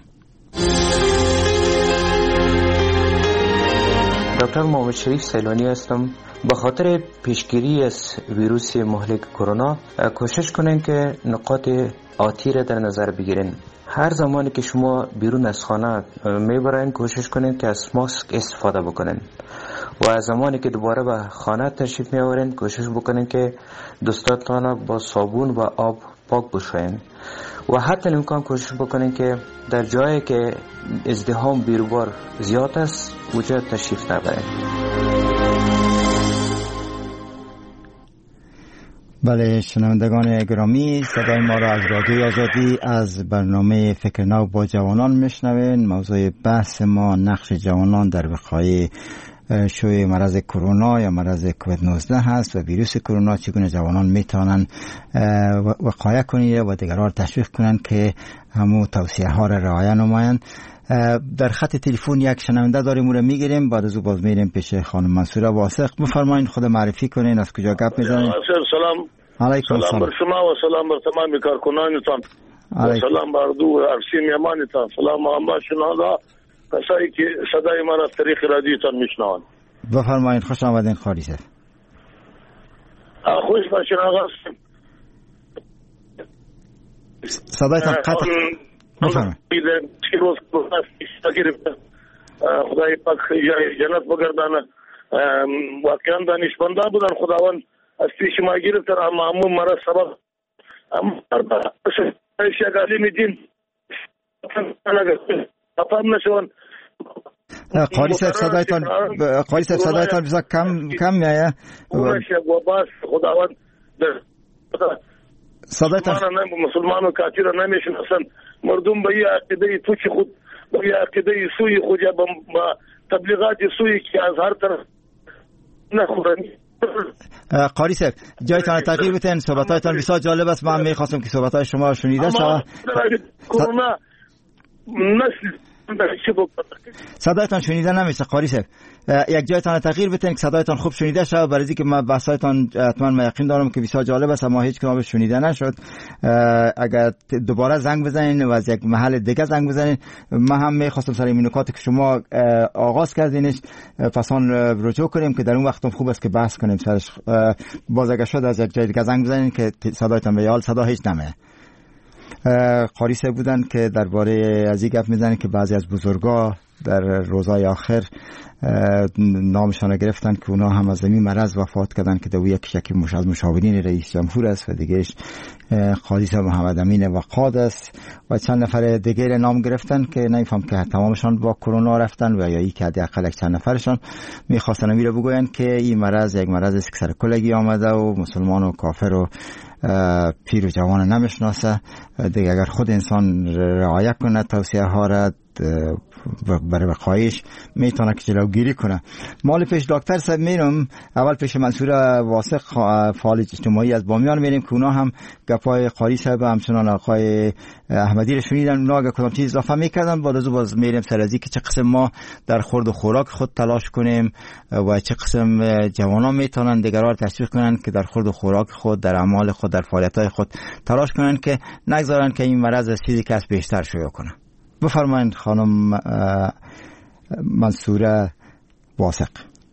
دکتر محمد شریف سیلانی هستم. به خاطر پیشگیری از ویروس مهلک کرونا کوشش کنین که نقاط آتی را در نظر بگیرین. هر زمانی که شما بیرون از خانه میبرین کوشش کنین که از ماسک استفاده بکنین و از زمانی که دوباره به خانه تشریف میآورین کوشش بکنین که دستاتان با صابون و آب پاک بشوین و حتی امکان کوشش بکنین که در جایی که ازدحام بیروبار زیاد است اونجا تشریف نبرین. بله شنوندگان گرامی، صدای ما را از رادیوی آزادی از برنامه فکر نو با جوانان میشنوین. موضوع بحث ما نقش جوانان در وقایع شیوع مرض کرونا یا مرض کووید 19 هست و ویروس کرونا، چگونه جوانان میتونن وقایع کنند و دیگران تشویق کنند که همو توصیه ها را رعایت نمایند. در خط تلفن یک شنونده داریم، او را میگیریم، بعد از او باز میریم پیش خانم منصوره واسق. بفرمایید خود معرفی کنین، از کجا گپ میزنید؟ سلام علیکم. سلام بر شما و سلام بر تمام کارکنانتان و سلام بر دو عرصی میهمانتان. سلام همه شنونده کسایی که صدای ما را از طریق رادیوتان میشنوند. بفرمایید. خوش آمدین خالی صاحب. خوش باشین آقا. صدایتان قطع. بفرمایید. خدای پاک جنت بگردانه. واقعا دانشمندا بودن، خداوند از پیش ما گرفتن، اما همون مرض سبب شغالی میدین افهم نشون. قاری صاحب صدایتان بسیار کم میایه. خداوند صدایتان مسلمان و کافر نمیشناسن. مردم به یه عقیده توچی خود، به یه عقیده سوی خود یا به تبلیغات سوی که از هر طرف نخورن. قاری صاحب جایتان تغییر بتین، صحبتایتان بسیار جالب است. من میخواستم که صحبتای شما شنیده شود. کرونا نسل صدایتان شنیده نمیشه قاری صاحب. یک جایتان تغییر بدین که صدایتان خوب شنیده شد، برای اینکه ما بحثایتان حتما یقین دارم که بسیار جالب است اما هیچ کدام شنیده نشد. اگر دوباره زنگ بزنین و از یک محل دیگه زنگ بزنین، من هم می‌خواستم سر این نکاتی که شما آغاز کردینش پسان رجوع کنیم که در اون وقت خوب است که بحث کنیم سرش. باز اگر شد از یک جای دیگه زنگ بزنین که صدایتان به حال صدا هیچ نمیاد. قاری صاحب بودن که درباره از این گپ میزنن که بعضی از بزرگا در روزهای آخر نامشان گرفتن که اونا هم از این مرض وفات کردن که دو یکیش از مشاورین رئیس جمهور است و دیگهش قاضی صاحب محمد امین وقاد است و چند نفر دیگر نام گرفتن که نمیفهم که تمامشان با کرونا رفتن و یا ای که حداقل چند نفرشان میخواستن امیر بگوین که این مرض یک مرض است که سر کلگی آمده و مسلمان و کافر و پیر و جوان نمیشناسه. دیگه اگر خود انسان رعایت کنه توصیه ها را برای بقایش میتونه که جلوگیری کنه. مال پیش دکتر صاحب میرم، اول پیش منصور واسق فعال اجتماعی از بامیان میریم که اونا هم گپای قاری صاحب همچنان آقای احمدی رو شنیدن، اونا اگه کدام چیز اضافه میکردن باز میریم سر از که چه قسم ما در خورد و خوراک خود تلاش کنیم و چه قسم جوانان میتونن دیگران تشویق کنن که در خورد و خوراک خود، در اعمال خود، در فعالیت‌های خود تلاش کنن که نگذارن که این مرض از چیزی که از بیشتر شروع کنه. بفرمایید خانم منصوره واسق.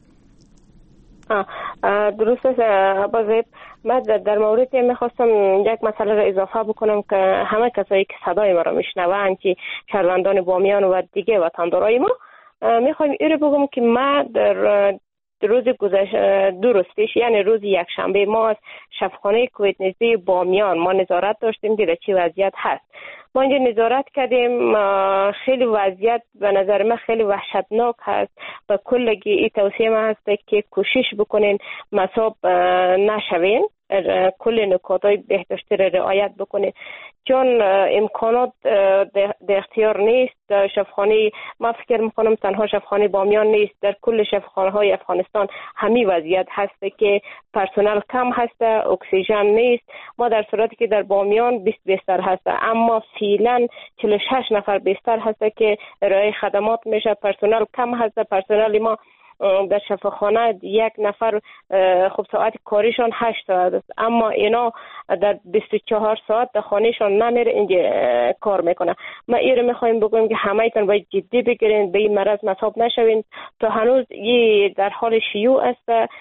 درست است عباس. من در مورد میخواستم یک مسئله را اضافه بکنم که همه کسایی که صدای ما را میشنوند که شهروندان بامیان و دیگه وطندارای ما، میخوایم این رو بگم که ما در روز گذشته درستش یعنی روز یکشنبه ما از شفاخانه کووید 19 بامیان ما نظارت داشتیم که در چه وضعیت هست. ما اینجا نظارت کردیم، خیلی وضعیت به نظر من خیلی وحشتناک هست و کلگی این توصیه من هست که کوشش بکنین مصاب نشوین، کل نکاتای بهداشتی را رعایت بکنین چون امکانات در اختیار نیست. شفاخانه ما فکر میکنم تنها شفاخانه بامیان نیست، در کل شفاخانه های افغانستان همین وضعیت هست که پرسنل کم هست، اکسیژن نیست. ما در صورتی که در بامیان 20 بستر هست اما فعلا 46 نفر بستر هست که ارائه خدمات میشه، پرسنل کم هست. پرسنل ما در شفاخانه یک نفر خب ساعت کاریشان 8 ساعت است اما اینا در 24 ساعت در خانهشان نمیره اینجا کار میکنه. ما این رو میخوایم بگویم که همه‌تون باید جدی بگیرین، به این مرض مصاب نشوین. تا هنوز این در حال شیوع است،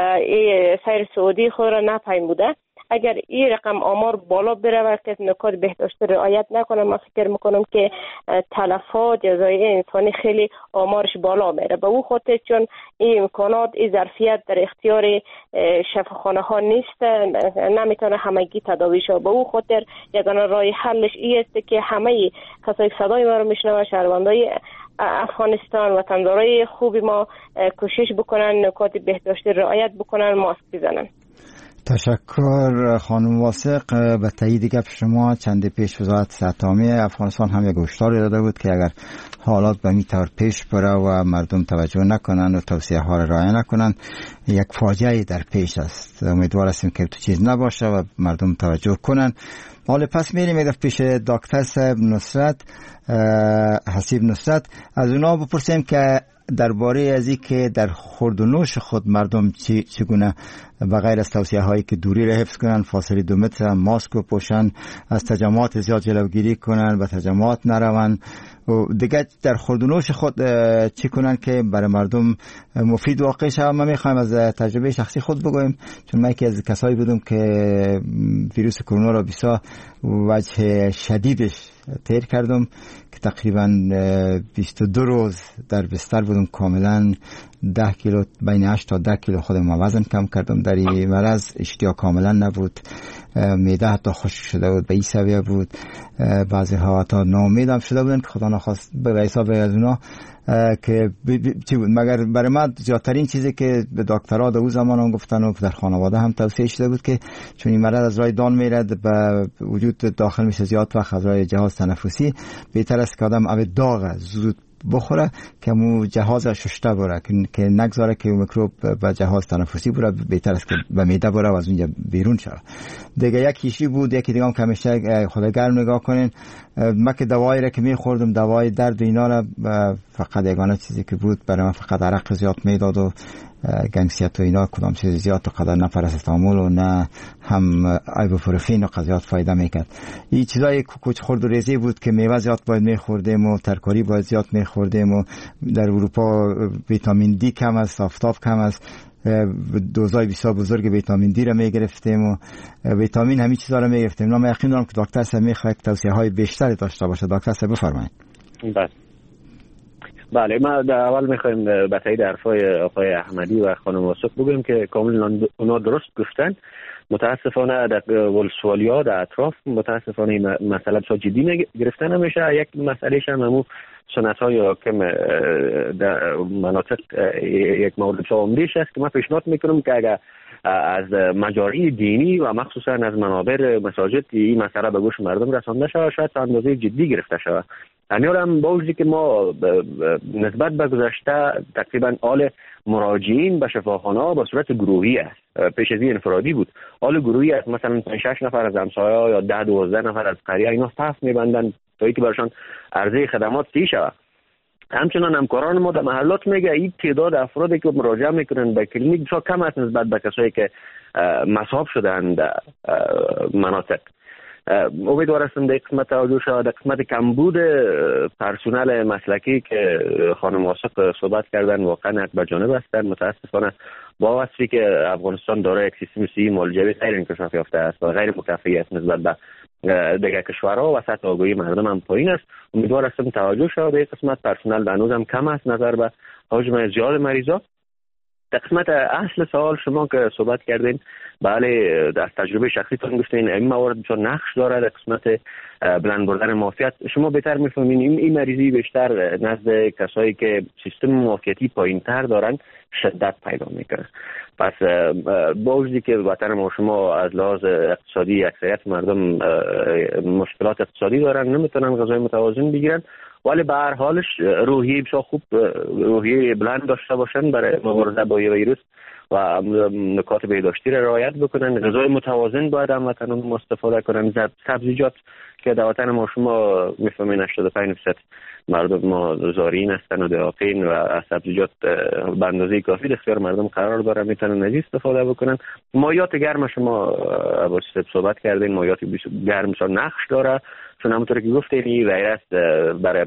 سیر سعودی خود را نپیموده. اگر این رقم آمار بالا بره و که نکات بهداشتی رعایت نکنه، من فکر میکنم که تلفات جزای انسانی خیلی آمارش بالا میره. به او خاطر چون این امکانات، این ظرفیت در اختیار شفاخانه ها نیست، نمیتونه همگی تداوی شه. به او خاطر یگانه راه حلش این است که همه کسایی که صدای ما رو میشنوند، شهروندای افغانستان و وطندارای خوبی ما کوشش بکنن نکات بهداشتی رعایت بکنن، ماسک بزنن. تشکر خانم واسق. به تایید گپ شما چند پیش وزارت صحت عامه افغانستان هم یک هشداری داده بود که اگر حالات به این طور پیش بره و مردم توجه نکنن و توصیه ها را رعایت نکنن یک فاجعه در پیش است. امیدوار هستیم که تو چیز نباشه و مردم توجه کنن. حالا پس میریم یک پیش دکتر صاحب نصرت، حسیب نصرت، از اونا بپرسیم که درباره از این که در خورد و نوش خود مردم چگونه بغیر از توصیه هایی که دوری را حفظ کنن، فاصله 2 متر، ماسک رو پوشن، از تجمعات زیاد جلوگیری کنن، به تجمعات نرون و دیگه در خورد و نوش خود چی کنن که برای مردم مفید واقع شود. ما میخوایم از تجربه شخصی خود بگویم چون من یکی از کسایی بودم که ویروس کرونا را بسیار وجه شدیدش تیر کردم که تقریبا 22 روز در بستر بودم، کاملا 10 کیلو، بین 8 تا 10 کیلو خودم وزن کم کردم. در این مرض اشتها کاملا نبود، معده حتی خشک شده بود، به این سویه بود. بعضی ها حتی ناامید هم شده بودن که خدا نخواست به حساب از اونا که چی بود. مگر برای من زیادترین چیزی که به دکترها در اون زمان هم گفتن و در خانواده هم توصیه شده بود که چون این مرض از راه دان میرد به وجود داخل میشه زیاد وقت از راه جهاز تنفسی، بهتر است که آدم داغ زود بخوره که مو جهاز ششته بره که نگذاره که میکروب به جهاز تنفسی بره، بهتر است که به معده بره و از اونجا بیرون شه. دیگه یکیشی بود. یکی دیگه هم که همیشه خدا گرم نگاه کنین، من که دوایی را که میخوردم، دوای درد اینا را، فقط یگانه چیزی که بود برای من فقط عرق زیاد میداد و گنگسیت و اینا، کدام چیز زیاد تو قدر نه پاراسیتامول و نه هم ایبوپروفین و قضیات فایده میکرد. این چیزای کوچ خورد و ریزی بود که میوه زیاد باید میخوردیم و ترکاری باید زیاد میخوردیم و در اروپا ویتامین دی کم است، آفتاب کم است، دوزای بسیار بزرگ ویتامین دی را میگرفتیم و ویتامین همین چیزا را میگرفتیم. من یقین دارم که دکتر صاحب میخواد توصیه های بیشتری داشته باشه. دکتر صاحب بفرمایید. بله، ما در اول میخوایم به تایید حرفای آقای احمدی و خانم واسق بگویم که کاملا اونا درست گفتن. متاسفانه در ولسوالیا در اطراف متاسفانه مسئله بسیار جدی گرفته نمیشه. یک مسئلهش هم همون سنت های حاکم در مناطق یک مورد بسیار عمده‌اش است که من پیشنهاد میکنم که اگر از مجاری دینی و مخصوصا از منابر مساجد این مسئله به گوش مردم رسانده شود، شاید تا اندازه جدی گرفته شود. هم با وجودی که ما نسبت به گذشته تقریبا آل مراجعین به شفاخانه به صورت گروهی است، پیش از این انفرادی بود. آل گروهی است، مثلا 5-6 نفر از همسایه‌ها یا 10-12 نفر از قریه اینا صف می‌بندن تا اینکه برشان عرضه خدمات طی شود. همچنان همکاران ما در محلات میگه این تعداد افرادی که مراجعه میکنن به کلینیک بسیار کم است نسبت به کسایی که مصاب شدن در مناطق. امیدوار هستم در قسمت توجه شود. در قسمت کمبود پرسنل مسلکی که خانم واسق صحبت کردن واقعا حق به جانب هستند. متاسفانه با وصفی که افغانستان داره یک سیستم صحی مالجوی غیر انکشاف یافته است و غیر مکفی است نسبت به دیگر کشورها و سطح آگاهی مردم هم پایین است. امیدوار هستم توجه شود. در قسمت پرسنل هنوز هم کم است نظر به حجم زیاد مریضا. در قسمت اصل سوال شما که صحبت کردین، بله از تجربه شخصیتون گفتین این موارد بسیار نقش داره در قسمت بلند بردن معافیت. شما بهتر میفهمین این مریضی بیشتر نزد کسایی که سیستم معافیتی پایین‌تر دارن شدت پیدا میکنه. پس با وجودی که وطن ما شما از لحاظ اقتصادی اکثریت مردم مشکلات اقتصادی دارن، نمیتونن غذای متوازن بگیرن، ولی به هر حالش روحیه بسیار خوب، روحیه بلند داشته باشن برای مبارزه با ویروس و نکات بهداشتی را رعایت بکنن. غذای متوازن باید هموطنان استفاده کنن. سبزیجات که در وطن ما شما میفهمین 85% مردم ما زارعین هستن و دهاتین و از سبزیجات به اندازه کافی اختیار مردم قرار داره، میتونن از استفاده بکنن. مایات گرم شما با صحبت کردین، مایات گرم نقش داره، چون همونطور که گفتین این ویروس برای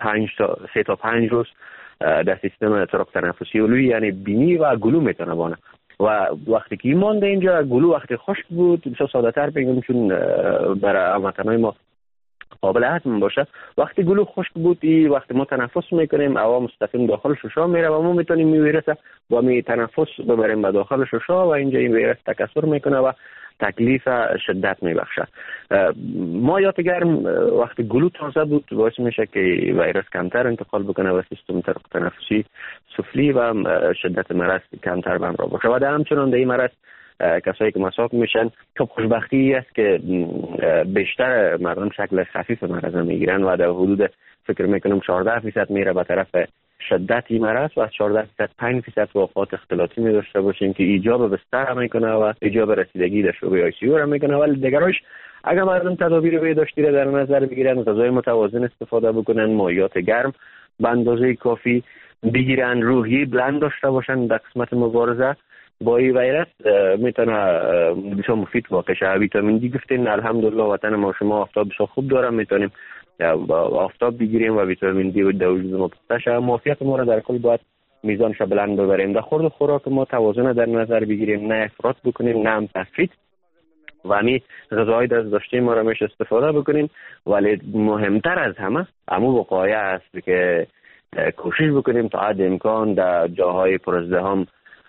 3 تا 5 روز در سیستم طرق تنفسی علوی یعنی بینی و گلو میتونه بانه و وقتی که مانده اینجا گلو وقتی خشک بود بسیار ساده تر بگم چون برای هموطنای ما قابل هضم باشه، وقتی گلو خشک بود وقتی ما تنفس میکنیم هوا مستقیم داخل ششا میره و ما میتونیم این ویروس با می تنفس ببریم به داخل ششا و اینجا این ویروس تکثر میکنه و تکلیف شدت میبخشه. مایات گرم وقتی گلو تازه بود باعث میشه که ویروس کمتر انتقال بکنه و سیستم طرق تنفسی سفلی و شدت مرض کمتر به همراه باشه. و در همچنان در این مرض کسایی که مصاب میشن خب خوشبختی است که بیشتر مردم شکل خفیف مرض میگیرن و در حدود فکر میکنم 14% میره به طرف شدتی مرض و از 14% 5% وفات اختلاطی می داشته باشیم که ایجاب بستر میکنه و ایجاب رسیدگی در شعبه ICU را میکنه. ولی دیگرش اگر مردم تدابیر بهداشتی را در نظر بگیرن، غذای متوازن استفاده بکنن، مایات گرم به اندازه کافی بگیرن، روحیه بلند داشته باشن در قسمت مبارزه با این ویروس، میتونه بسیار مفید واقع شه. ویتامین دی گفتین الحمدلله وطن ما شما آفتاب بسیار خوب داره، میتونیم آفتاب بگیریم و ویتامین دی و در وجود ما پخته. معافیت ما را در کل باید میزانش بلند ببریم. در خورد خوراک ما توازن در نظر بگیریم، نه افراط بکنیم نه هم تفرید و همین غذاهای دست داشته ما را میشه استفاده بکنیم. ولی مهمتر از همه همون وقایع است که کوشش بکنیم تا حد امکان در جاهای پرازدحام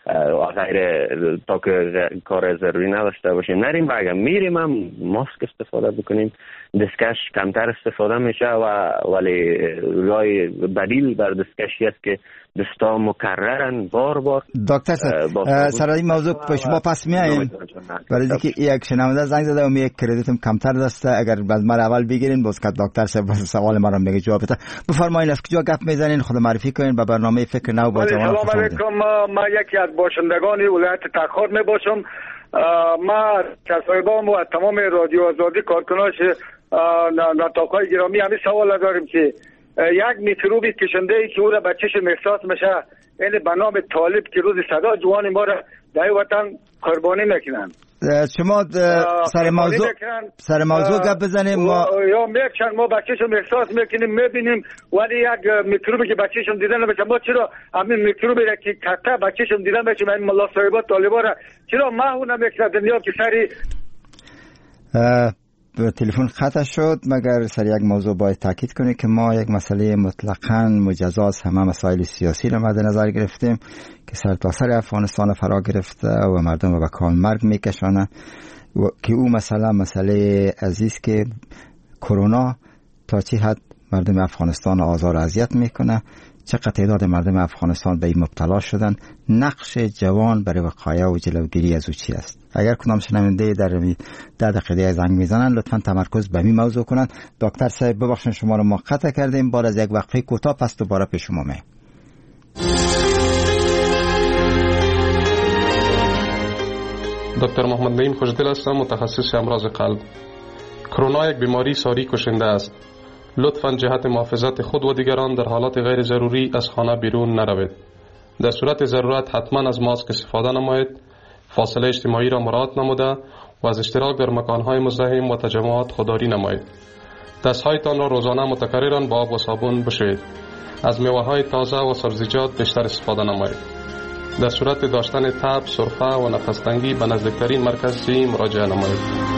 غیر تا که کار ضروری نداشته باشیم نریم. و اگر میریم هم ماسک استفاده بکنیم، دستکش کمتر استفاده میشه ولی رای بدیل بر دستکشی است که دستا مکررن بار دکتر سر این موضوع به شما پس میاییم برای اینکه یک شنونده زنگ زده و می یک کردیتم کمتر دسته اگر بعد ما اول بگیرین باز که دکتر صاحب سوال ما رو میگه جواب بده. بفرمایید از کجا گپ میزنین خود معرفی کنین به برنامه فکر نو با جوانان. سلام علیکم. ما یکی از باشندگان ولایت تخار می باشم. ما صاحبان و تمام رادیو آزادی کارکناش نطاقای گرامی همین سوال داریم که یک میکروبی کشنده ای که او را به چشم احساس میشه یعنی به نام طالب که روز صدا جوان ما را در وطن قربانی میکنن. شما سر موضوع گپ بزنیم یا میکشن ما به چشم احساس میکنیم میبینیم ولی یک میکروبی که به چشم دیدن نمیشه. ما چرا همین میکروبی را که کتا به چشم دیدن میشه این ملا صاحبا طالبا را چرا محو نمیکنه دنیا که سری تلفن قطع شد. مگر سر یک موضوع باید تاکید کنیم که ما یک مسئله مطلقاً مجزا همه مسائل سیاسی را مد نظر گرفتیم که سرتاسر افغانستان فرا گرفته و مردم به کام مرگ میکشانه که او مسئله عزیز که کرونا تا چه حد مردم افغانستان آزار و اذیت میکنه، چقدر تعداد مردم افغانستان به این مبتلا شدن، نقش جوان برای وقایع و جلوگیری از او چی است. اگر کدام شنونده در دقیقه زنگ میزنن لطفا تمرکز به این موضوع کنن. دکتر صاحب ببخشید شما رو ما قطع کردیم، بعد از یک وقفه کوتاه پس دوباره پیش شما می. دکتر محمد نعیم خوشدل هستم، متخصص امراض قلب. کرونا یک بیماری ساری کشنده است. لطفاً جهت محافظت خود و دیگران در حالات غیر ضروری از خانه بیرون نروید. در صورت ضرورت حتما از ماسک استفاده نمایید، فاصله اجتماعی را مراعات نموده و از اشتراک در مکانهای مزدحم و تجمعات خودداری نمایید. دستهایتان را روزانه متکررا با آب و صابون بشویید. از میوه‌های تازه و سبزیجات بیشتر استفاده نمایید. در صورت داشتن تب، سرفه و نفس تنگی به نزدیکترین مرکز صحی مراجعه نمایید.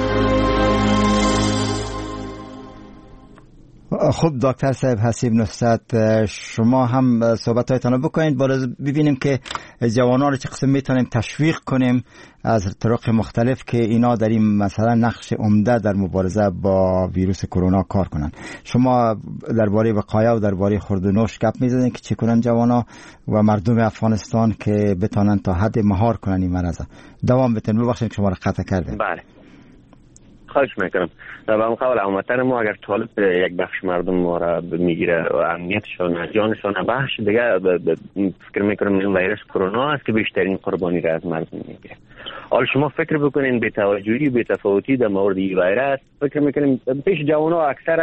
خب دکتر صاحب حسیب نصرت، شما هم صحبت‌هایتان رو بکنید باز ببینیم که جوانان رو چه قسم میتونیم تشویق کنیم از طرق مختلف که اینا در این مثلا نقش عمده در مبارزه با ویروس کرونا کار کنن. شما درباره وقایع و درباره خورد و نوش گپ میزدین که چه کنن جوانا و مردم افغانستان که بتونن تا حد مهار کنن این مرض. دوام بتین. ببخشید شما رو قطع کردم. بله خواهش میکنم. در مقابل هموطن ما اگر طالب یک بخش مردم ما را میگیره و امنیتشان جانشان بخش دیگه فکر میکنم این ویروس کرونا است که بیشترین قربانی را از مردم میگیره. حالا شما فکر بکنین به توجهی به تفاوتی در مورد این ویروس فکر میکنیم پیش جوانا اکثرا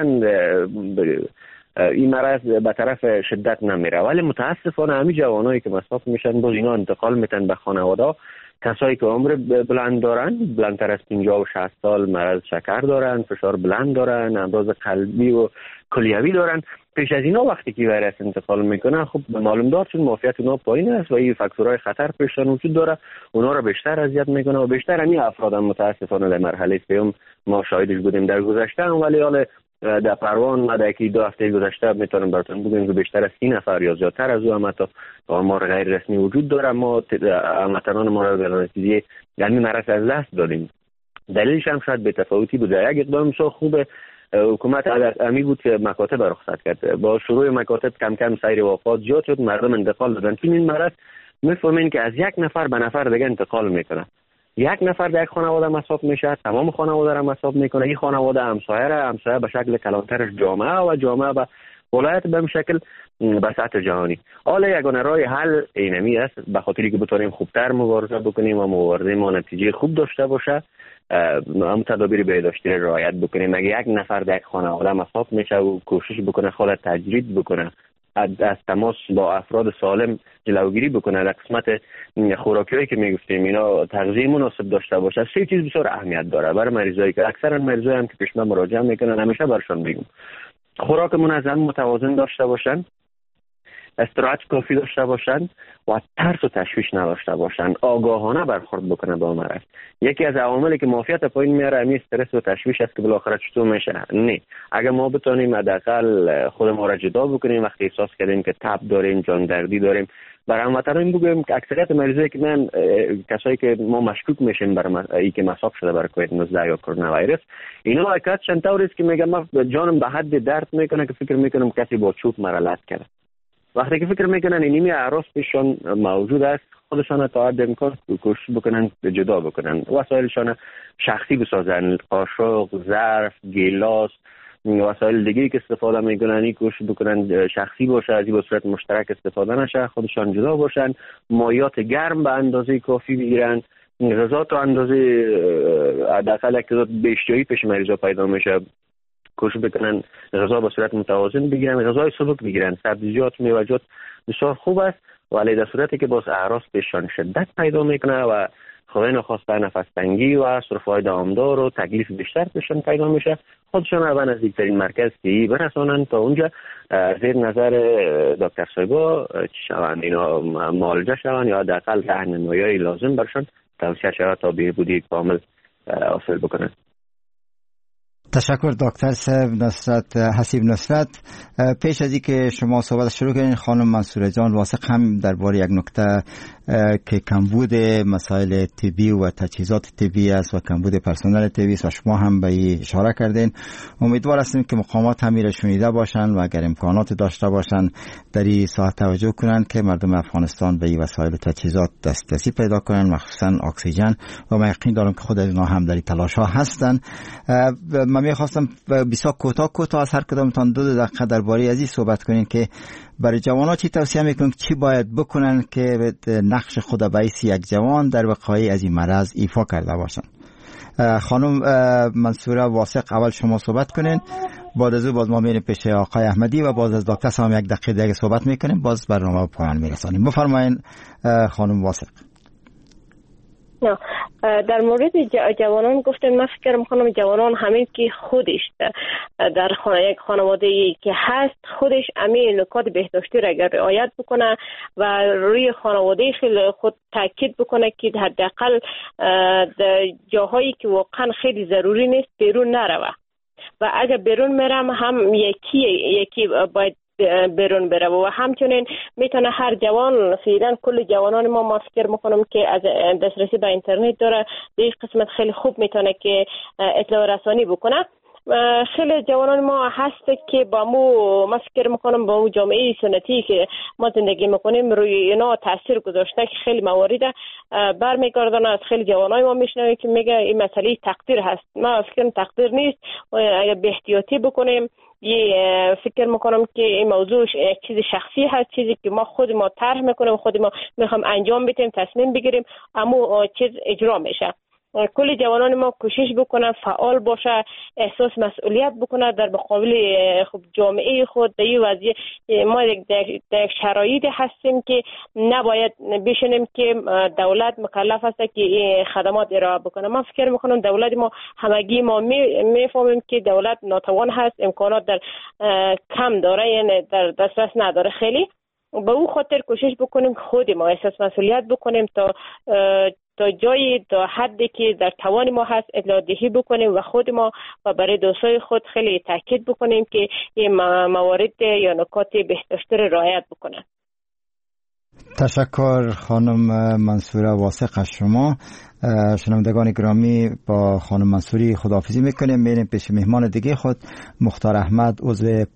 این مرض به طرف شدت نمیره ولی متاسفانه همین جوانایی که مصاب میشن باز اینا انتقال میتن به خانواده. کسایی که عمر بلند دارن، بلندتر از 50 و 60 سال، مرض شکر دارن، فشار بلند دارن، امراض قلبی و کلیوی دارن، پیش از اینا وقتی که ویروس انتقال میکنه خب معلوم دار چون معافیت اونا پایین است و این فاکتورهای خطر پیششون وجود داره، اونا را بیشتر اذیت میکنه و بیشتر همین افراد هم متاسفانه در مرحله سوم ما شاهدش بودیم در گذشته. ولی حالا در پروان ما در یکی 2 هفته گذشته میتونم براتون بگم که بیشتر از 30 نفر یا زیادتر از او هم حتی آمار غیر رسمی وجود داره. ما هموطنان ما را به نتیجه یعنی مرض از دست دادیم. دلیلش هم شاید به تفاوتی بوده. یک اقدام بسیار خوبه حکومت امی بود که مکاتب رخصت کرد. با شروع مکاتب کم کم سیر وفات زیاد شد، مردم انتقال دادن. چون این مرض میفهمین که از یک نفر به نفر دیگه انتقال میکنه. یک نفر در یک خانواده مصاب میشه، تمام خانواده را مصاب میکنه. این خانواده همسایه به شکل کلانترش جامعه و جامعه به ولایت به شکل به سطح جهانی. حالا یگانه راه حل اینمی است به خاطری که بتونیم خوبتر مبارزه بکنیم و مبارزه ما نتیجه خوب داشته باشه. هم تدابیر بهداشتی رعایت بکنیم. اگه یک نفر در یک خانواده مصاب میشه و کوشش بکنه خالت تجرید بکنه، از تماس با افراد سالم جلوگیری بکنه، در قسمت خوراکیایی که میگفتیم اینا تغذیه مناسب داشته باشه. 3 چیز بسیار اهمیت داره برای مریضایی که اکثرا مریضایی هم که پیش من مراجعه میکنن همیشه برشون میگم خوراک منظم متوازن داشته باشن، استراحت کافی داشته باشن و ترس و تشویش نداشته باشن، آگاهانه برخورد بکنه با مرض. یکی از عواملی که معافیت پایین میاره همین استرس و تشویش است که بالاخره چطور میشه. نه، اگه ما بتونیم حداقل خود ما را جدا بکنیم وقتی احساس کردیم که تب داریم، جان دردی داریم، برای هموطنان بگویم که اکثریت مریضایی که من کسایی که ما مشکوک میشیم برای ای که مصاب شده برای کووید 19 یا کرونا ویروس، اینا حقیقتاً طوری است که میگم من جانم به حد درد میکنه که فکر میکنم کسی با چوب مرا لط کرده. وقتی که فکر میکنن اینمی اعراض پیششان موجود است، خودشان تا حد امکان کوشش بکنن جدا بکنن، وسایلشان شخصی بسازن، قاشق، ظرف، گیلاس، وسایل دیگه‌ای که استفاده میکنن کوشش بکنن شخصی باشه، از این به صورت مشترک استفاده نشه، خودشان جدا باشن، مایات گرم به اندازه کافی بگیرن، غذا تا اندازه حداقل یک تعداد بیشتری پیش مریضا پیدا میشه، کوشش بکنن غذا به صورت متوازن بگیرن، غذای سبک بگیرن، سبزیجات، میوه‌جات بسیار خوب است، ولی در صورتی که باز اعراض پیششان شدت پیدا میکنه و خدای نخواسته نفس تنگی و سرفه‌های دوامدار و تکلیف بیشتر پیششان پیدا میشه، خودشان رو به نزدیکترین مرکز طبی برسانن تا اونجا زیر نظر دکتر صاحبا شوند، اینا معالجه شوند یا حداقل راهنمایی لازم برشان توصیه شود تا بهبودی کامل حاصل بکنن. تشکر دکتر صاحب نصرت حسیب نصرت. پیش از اینکه شما صحبت شروع کنین، خانم منصوره جان واثق هم درباره یک نکته که کمبود مسائل طبی و تجهیزات طبی است و کمبود پرسنل طبی است و شما هم به این اشاره کردین. امیدوار هستیم که مقامات هم شنیده باشن و اگر امکانات داشته باشن در این ساعت توجه کنن که مردم افغانستان به این وسایل و تجهیزات دسترسی پیدا کنن، مخصوصا اکسیژن، و من یقین دارم که خود از اینا هم در تلاش ها هستن. من می‌خواستم بسیار کوتاه از هر کدامتان 2 دقیقه درباره از این صحبت کنین که برای جوانان چی توصیه میکنن، چی باید بکنن که نقش خود به حیث یک جوان در وقایع از این مرض ایفا کرده باشن. خانم منصوره واثق اول شما صحبت کنین، بعد از او باز ما میریم پیش آقای احمدی و باز از دکتر صاحب 1 دقیقه دیگه صحبت میکنیم، باز برنامه به پایان میرسانیم. بفرمایین خانم واثق. در مورد جوانان گفتن، من فکر میکنم جوانان همین که خودش در یک خانواده‌ای که هست خودش همین نکات بهداشتی را اگر رعایت بکنه و روی خانواده خود تاکید بکنه که حداقل در جاهایی که واقعا خیلی ضروری نیست بیرون نروه و اگر بیرون میرم هم یکی باید بیرون بره و همچنین میتونه هر جوان، فعلا کل جوانان ما فکر میکنم که از دسترسی به اینترنت داره، در این قسمت خیلی خوب میتونه که اطلاع رسانی بکنه. خیلی جوانان ما هست که با ما فکر میکنم با جامعه سنتی که ما زندگی میکنیم روی اینا تاثیر گذاشته که خیلی موارد برمیگردن. از خیلی جوانای ما میشنویم که میگه این مسئله تقدیر هست. ما فکر تقدیر نیست، اگر به احتیاطی بکنیم. فکر میکنم که این موضوع یک چیز شخصی هست، چیزی که ما خود ما طرح میکنیم، خود ما میخوام انجام بدیم، تصمیم بگیریم، اما چیز اجرا میشه. کل جوانان ما کوشش بکنن فعال باشه، احساس مسئولیت بکنه در مقابل جامعه خود. در این وضعیت ما در شرایطی هستیم که نباید بشنیم که دولت مکلف است که خدمات ارائه بکنه. من فکر میکنم دولت ما همگی ما میفهمیم که دولت ناتوان هست، امکانات در کم داره، یعنی در دسترس نداره خیلی. به او خاطر کوشش بکنیم خود ما احساس مسئولیت بکنیم تا جایی تا حدی که در توان ما هست اطلاع دهی بکنیم و خود ما و برای دوستای خود خیلی تاکید بکنیم که این موارد یا نکات بهداشتی را رعایت بکنن. تشکر خانم منصوره واثق از شما. شنوندگان گرامی، با خانم منصوری خداحافظی میکنیم، میریم پیش مهمان دیگه خود، مختار احمدی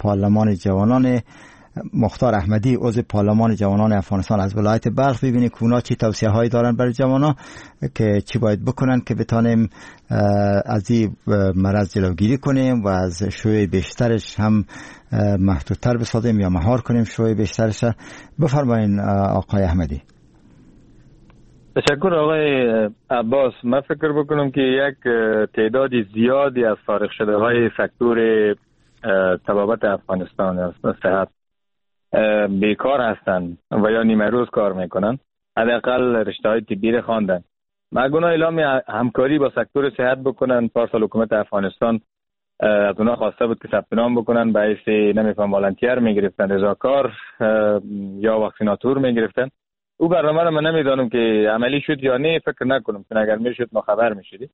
عضو پارلمان جوانان افغانستان از ولایت بلخ. ببینید که اونا چی توصیه هایی دارن برای جوانان که چی باید بکنن که بتانیم از این مرض جلوگیری کنیم و از شیوع بیشترش هم محدودتر بسازیم یا مهار کنیم شیوع بیشترش. بفرمایین آقای احمدی. تشکر آقای عباس. من فکر بکنم که یک تعداد زیادی از فارغ شده های سکتور طبابت افغانستان صحت بیکار هستند و یا نیمه روز کار میکنن، حداقل رشته های طبی را خواندن. مگونا اعلام همکاری با سکتور صحت بکنن. پارسال حکومت افغانستان از اونا خواسته بود که ثبت نام بکنن، به حیث نمیفهم والنتیر میگرفتن، رضاکار یا واکسیناتور میگرفتن. او برنامه رو من نمیدانم که عملی شد یا نه، فکر نکنم که اگر میشد ما خبر میشدیم.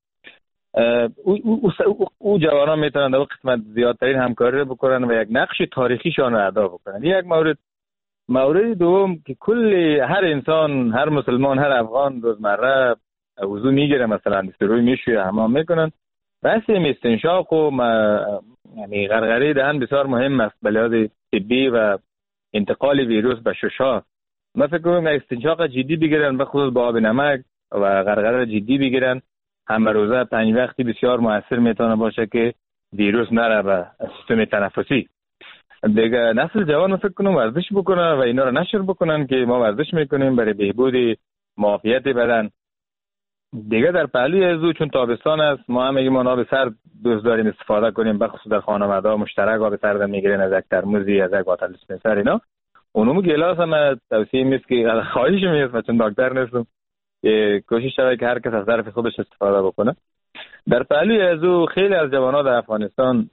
او جوانان میتونن در قسمت زیادترین همکاری رو بکنن و یک نقش تاریخیشان رو ادا بکنن. یک مورد دوم که کل هر انسان، هر مسلمان، هر افغان روزمره وضو میگیره، مثلا دستروی میشویه، حمام میکنن. بحث استنشاق و یعنی غرغره دهن بسیار مهم است به لحاظ طبی و انتقال ویروس به شش‌ها، من فکر کنم استنشاق جدی بگیرن، به خصوص با آب نمک و غرغره جدی بگیرن، همه روزه 5 وقتی بسیار موثر میتونه باشه که ویروس نره به سیستم تنفسی. دیگه نسل جوان فکر کنم ورزش بکنن و اینا رو نشر بکنن که ما ورزش میکنیم برای بهبود معافیت بدن. دیگه در پهلوی ازو چون تابستان است، ما هم میگیم آب سرد دوست داریم استفاده کنیم، بخصوص در خانواده مشترک آب سرد میگیرن از یک ترموزی، از یک باتل اسپرسو اینا. اونم گلاس هم توصیه میست که خواهش میست، چون دکتر نیستم، کوشش شده که هر کس از ظرف خودش استفاده بکنه. در پهلوی ازو خیلی از جوان‌ها در افغانستان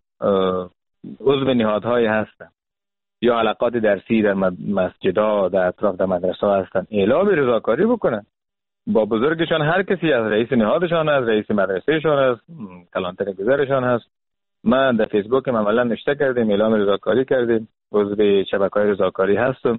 عضو نهادهای هستن یا علاقات درسی در مسجدها در اطراف در مدرسه هستن، اعلام رضاکاری بکنن با بزرگشان، هر کسی از رئیس نهادشان است، رئیس مدرسهشان است، کلانتر گذرشان هست. من در فیسبوک عملا نشته کردیم، اعلام رضاکاری کردیم، عضو شبکه‌های رضاکاری هستم.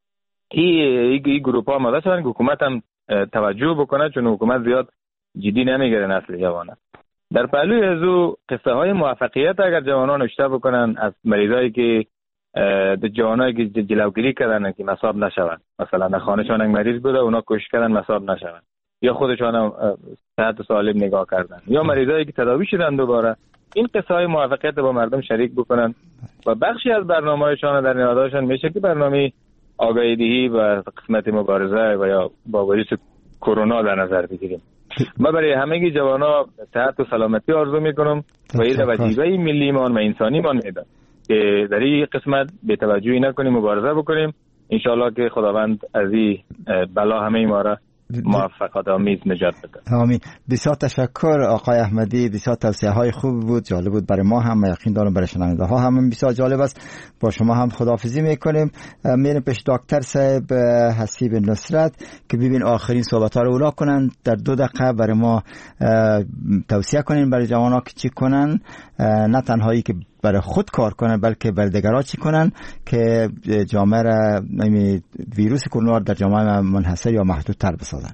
این گروپ ها مدد شدن که حکومت هم توجه بکنه، چون حکومت زیاد جدی نمیگیره نسل جوانان. در پهلوی ازو قصه های موفقیت اگر جوانان اشته بکنن از مریضایی که جوانایی که جلوگیری کردن که مصاب نشون، مثلا در خانه‌شان یک مریض بوده اونا کوشش کردن مصاب نشون، یا خودشان صحت سالم نگاه کردن، یا مریضایی که تداوی شدن دوباره، این قصه های موفقیت با مردم شریک بکنن و بخشی از برنامه‌هایشان در نهادهاشان میشه که برنامه آگاهی دهی و قسمت مبارزه و یا با ویروس کرونا در نظر بگیریم. من برای همه جوانا صحت و سلامتی آرزو میکنم و این وظیفه ملی مان و انسانی مان میدم که در این قسمت به توجهی نکنیم، مبارزه بکنیم. انشالله که خداوند از این بلا همه ما را موفقیت آمیز نجات بده. آمین. بسیار تشکر آقای احمدی، بسیار توصیه های خوب بود، جالب بود برای ما هم، یقین دارم برای شنونده ها هم بسیار جالب است. با شما هم خداحافظی میکنیم. میریم پیش دکتر صاحب حسیب نصرت که ببین آخرین صحبت ها رو اولا کنن، در 2 دقیقه برای ما توصیه کنین برای جوانان که چی کنن، نه تنهایی که برای خود کار کنن بلکه برای دیگران چی کنن که جامعه را ویروس کرونا در جامعه منحصر یا محدود تر بسازن.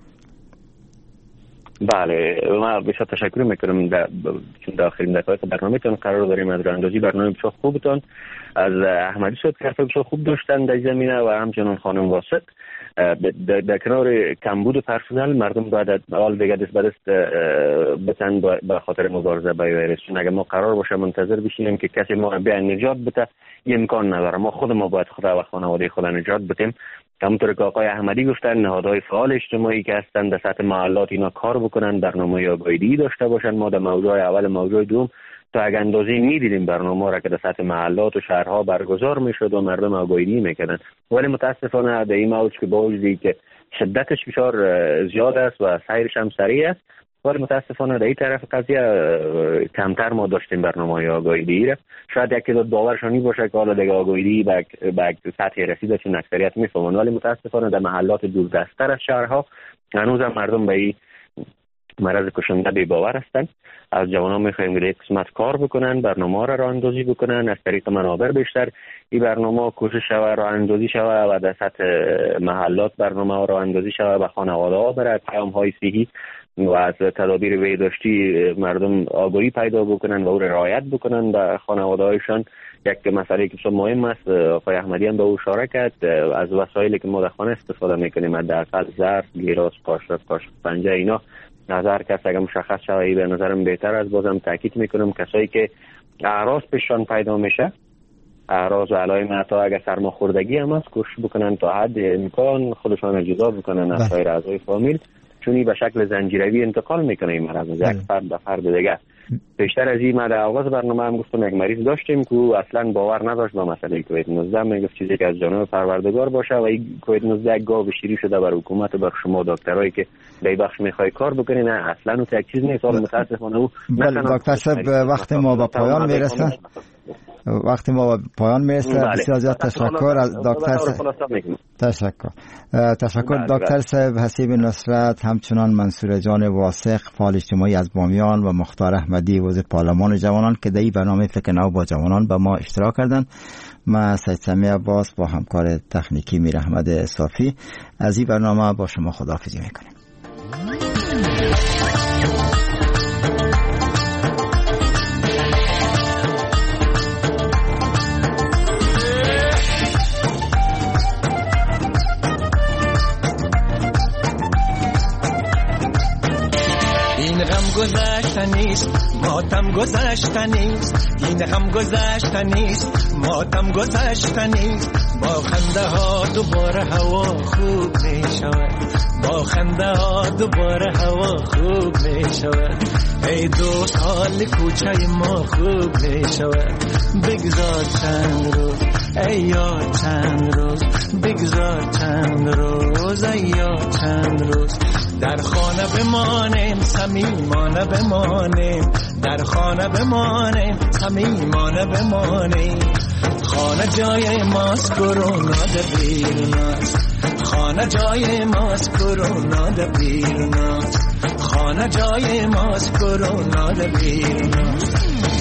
بله، ما بسیار تشکر میکنم چون در آخرین دقایق برنامه‌تون قرار داریم از راهاندازی برنامه بسیار خوبتون از احمدی صاحب که حرف بسیار خوب داشتن در زمینه و همچنان خانم واسط. در کنار کمبود پرسنل مردم باید اول دیگه دست به دست بتن به خاطر مبارزه با ویروس. چون اگه ما قرار باشه منتظر بشینیم که کسی ما را بیا نجات بده، امکان نداره. ما خود ما باید خدا و خانواده خود نجات بدیم. همونطور که آقای احمدی گفتن، نهادهای فعال اجتماعی که هستن در سطح محلات اینا کار بکنن، برنامه آگاهی داشته باشن. ما در موضوع اول موضوع دوم تا اگه اندازه میدیدیم برنامه را که در سطح محلات و شهرها برگزار میشد و مردم آگاهی میکردن، ولی متاسفانه در این موضوع که با وجودی که شدتش بسیار زیاد است و سیرش هم سریع است، ولی متاسفانه در این طرف قضیه کمتر ما داشتیم برنامه آگاهی را. شاید یکی دو باورشانی باشه که حالا دیگه آگاهی به سطح رسیده چون اکثریت میفهمن، ولی متاسفانه در محلات دوردست‌تر از شهرها هنوز هم مردم به این مرض کشنده بی باور هستند. از جوانان میخوایم که قسمت کار بکنن، برنامه را راه اندازی بکنن، از طریق منابر بیشتر این برنامه کوشش شوه راه اندازی شوه و در سطح محلات برنامه راه اندازی شوه به خانواده ها برای پیام های صحی و از تدابیر بهداشتی مردم آگاهی پیدا بکنن و او را رعایت بکنن به خانواده هایشان. یک مسئله که بسیار مهم است، آقای احمدی هم به او اشاره کرد، از وسایلی که ما در خانه استفاده میکنیم، حداقل ظرف، گیلاس، قاشق پنجه، اینا از هر کس اگه مشخص شوه به نظرم بهتر است. بازم تاکید میکنم کسایی که اعراض پیششان پیدا میشه، اعراض و علائم حتی اگه سرماخوردگی هم هست، کوشش بکنن تا حد امکان خودشان جدا بکنن از سایر اعضای فامیل، چون این به شکل زنجیروی انتقال میکنه این مرض از یک فرد به فرد دیگه. بیشتر از این ما در آغاز برنامه هم گفتم یک مریض داشتیم که اصلا باور نداشت با مسئله کووید 19، میگفت چیزی که از جانب پروردگار باشه و این کووید 19 گاو شیری شده بر حکومت و بر شما دکترایی که در بخش میخوای کار بکنین. نه اصلا اون یک چیز نیست. متاسفانه او دکتر صاحب وقت ما به پایان میرسه. بسیار زیاد تشکر از دکتر تشکر دکتر صاحب حسیب نصرت، همچنان منصور جان واثق فعال اجتماعی از بامیان و مختار احمدی عضو پارلمان جوانان که در این برنامه فکر نو با جوانان با ما اشتراک کردند. من سید سمیع عباس با همکار تکنیکی میر احمد صافی از این برنامه با شما خداحافظی میکنیم. گذشتنیست، ماتم گذشتنیست، این غم گذشتنیست، ماتم گذشتنیست. با خنده ها دوباره هوا خوب می شود، با خنده ها دوباره هوا خوب می شود. ای دوست حال کوچه ما خوب می شود. بگذار چند روز ای یار چند روز، بگذار چند روز ای یار چند روز. در خانه بمانیم صمیمانه بمانیم، در خانه بمانیم صمیمانه بمانیم. خانه جای ماست کرونا در بیروناست، خانه جای ماست کرونا در بیروناست، خانه جای ماست کرونا در بیروناست.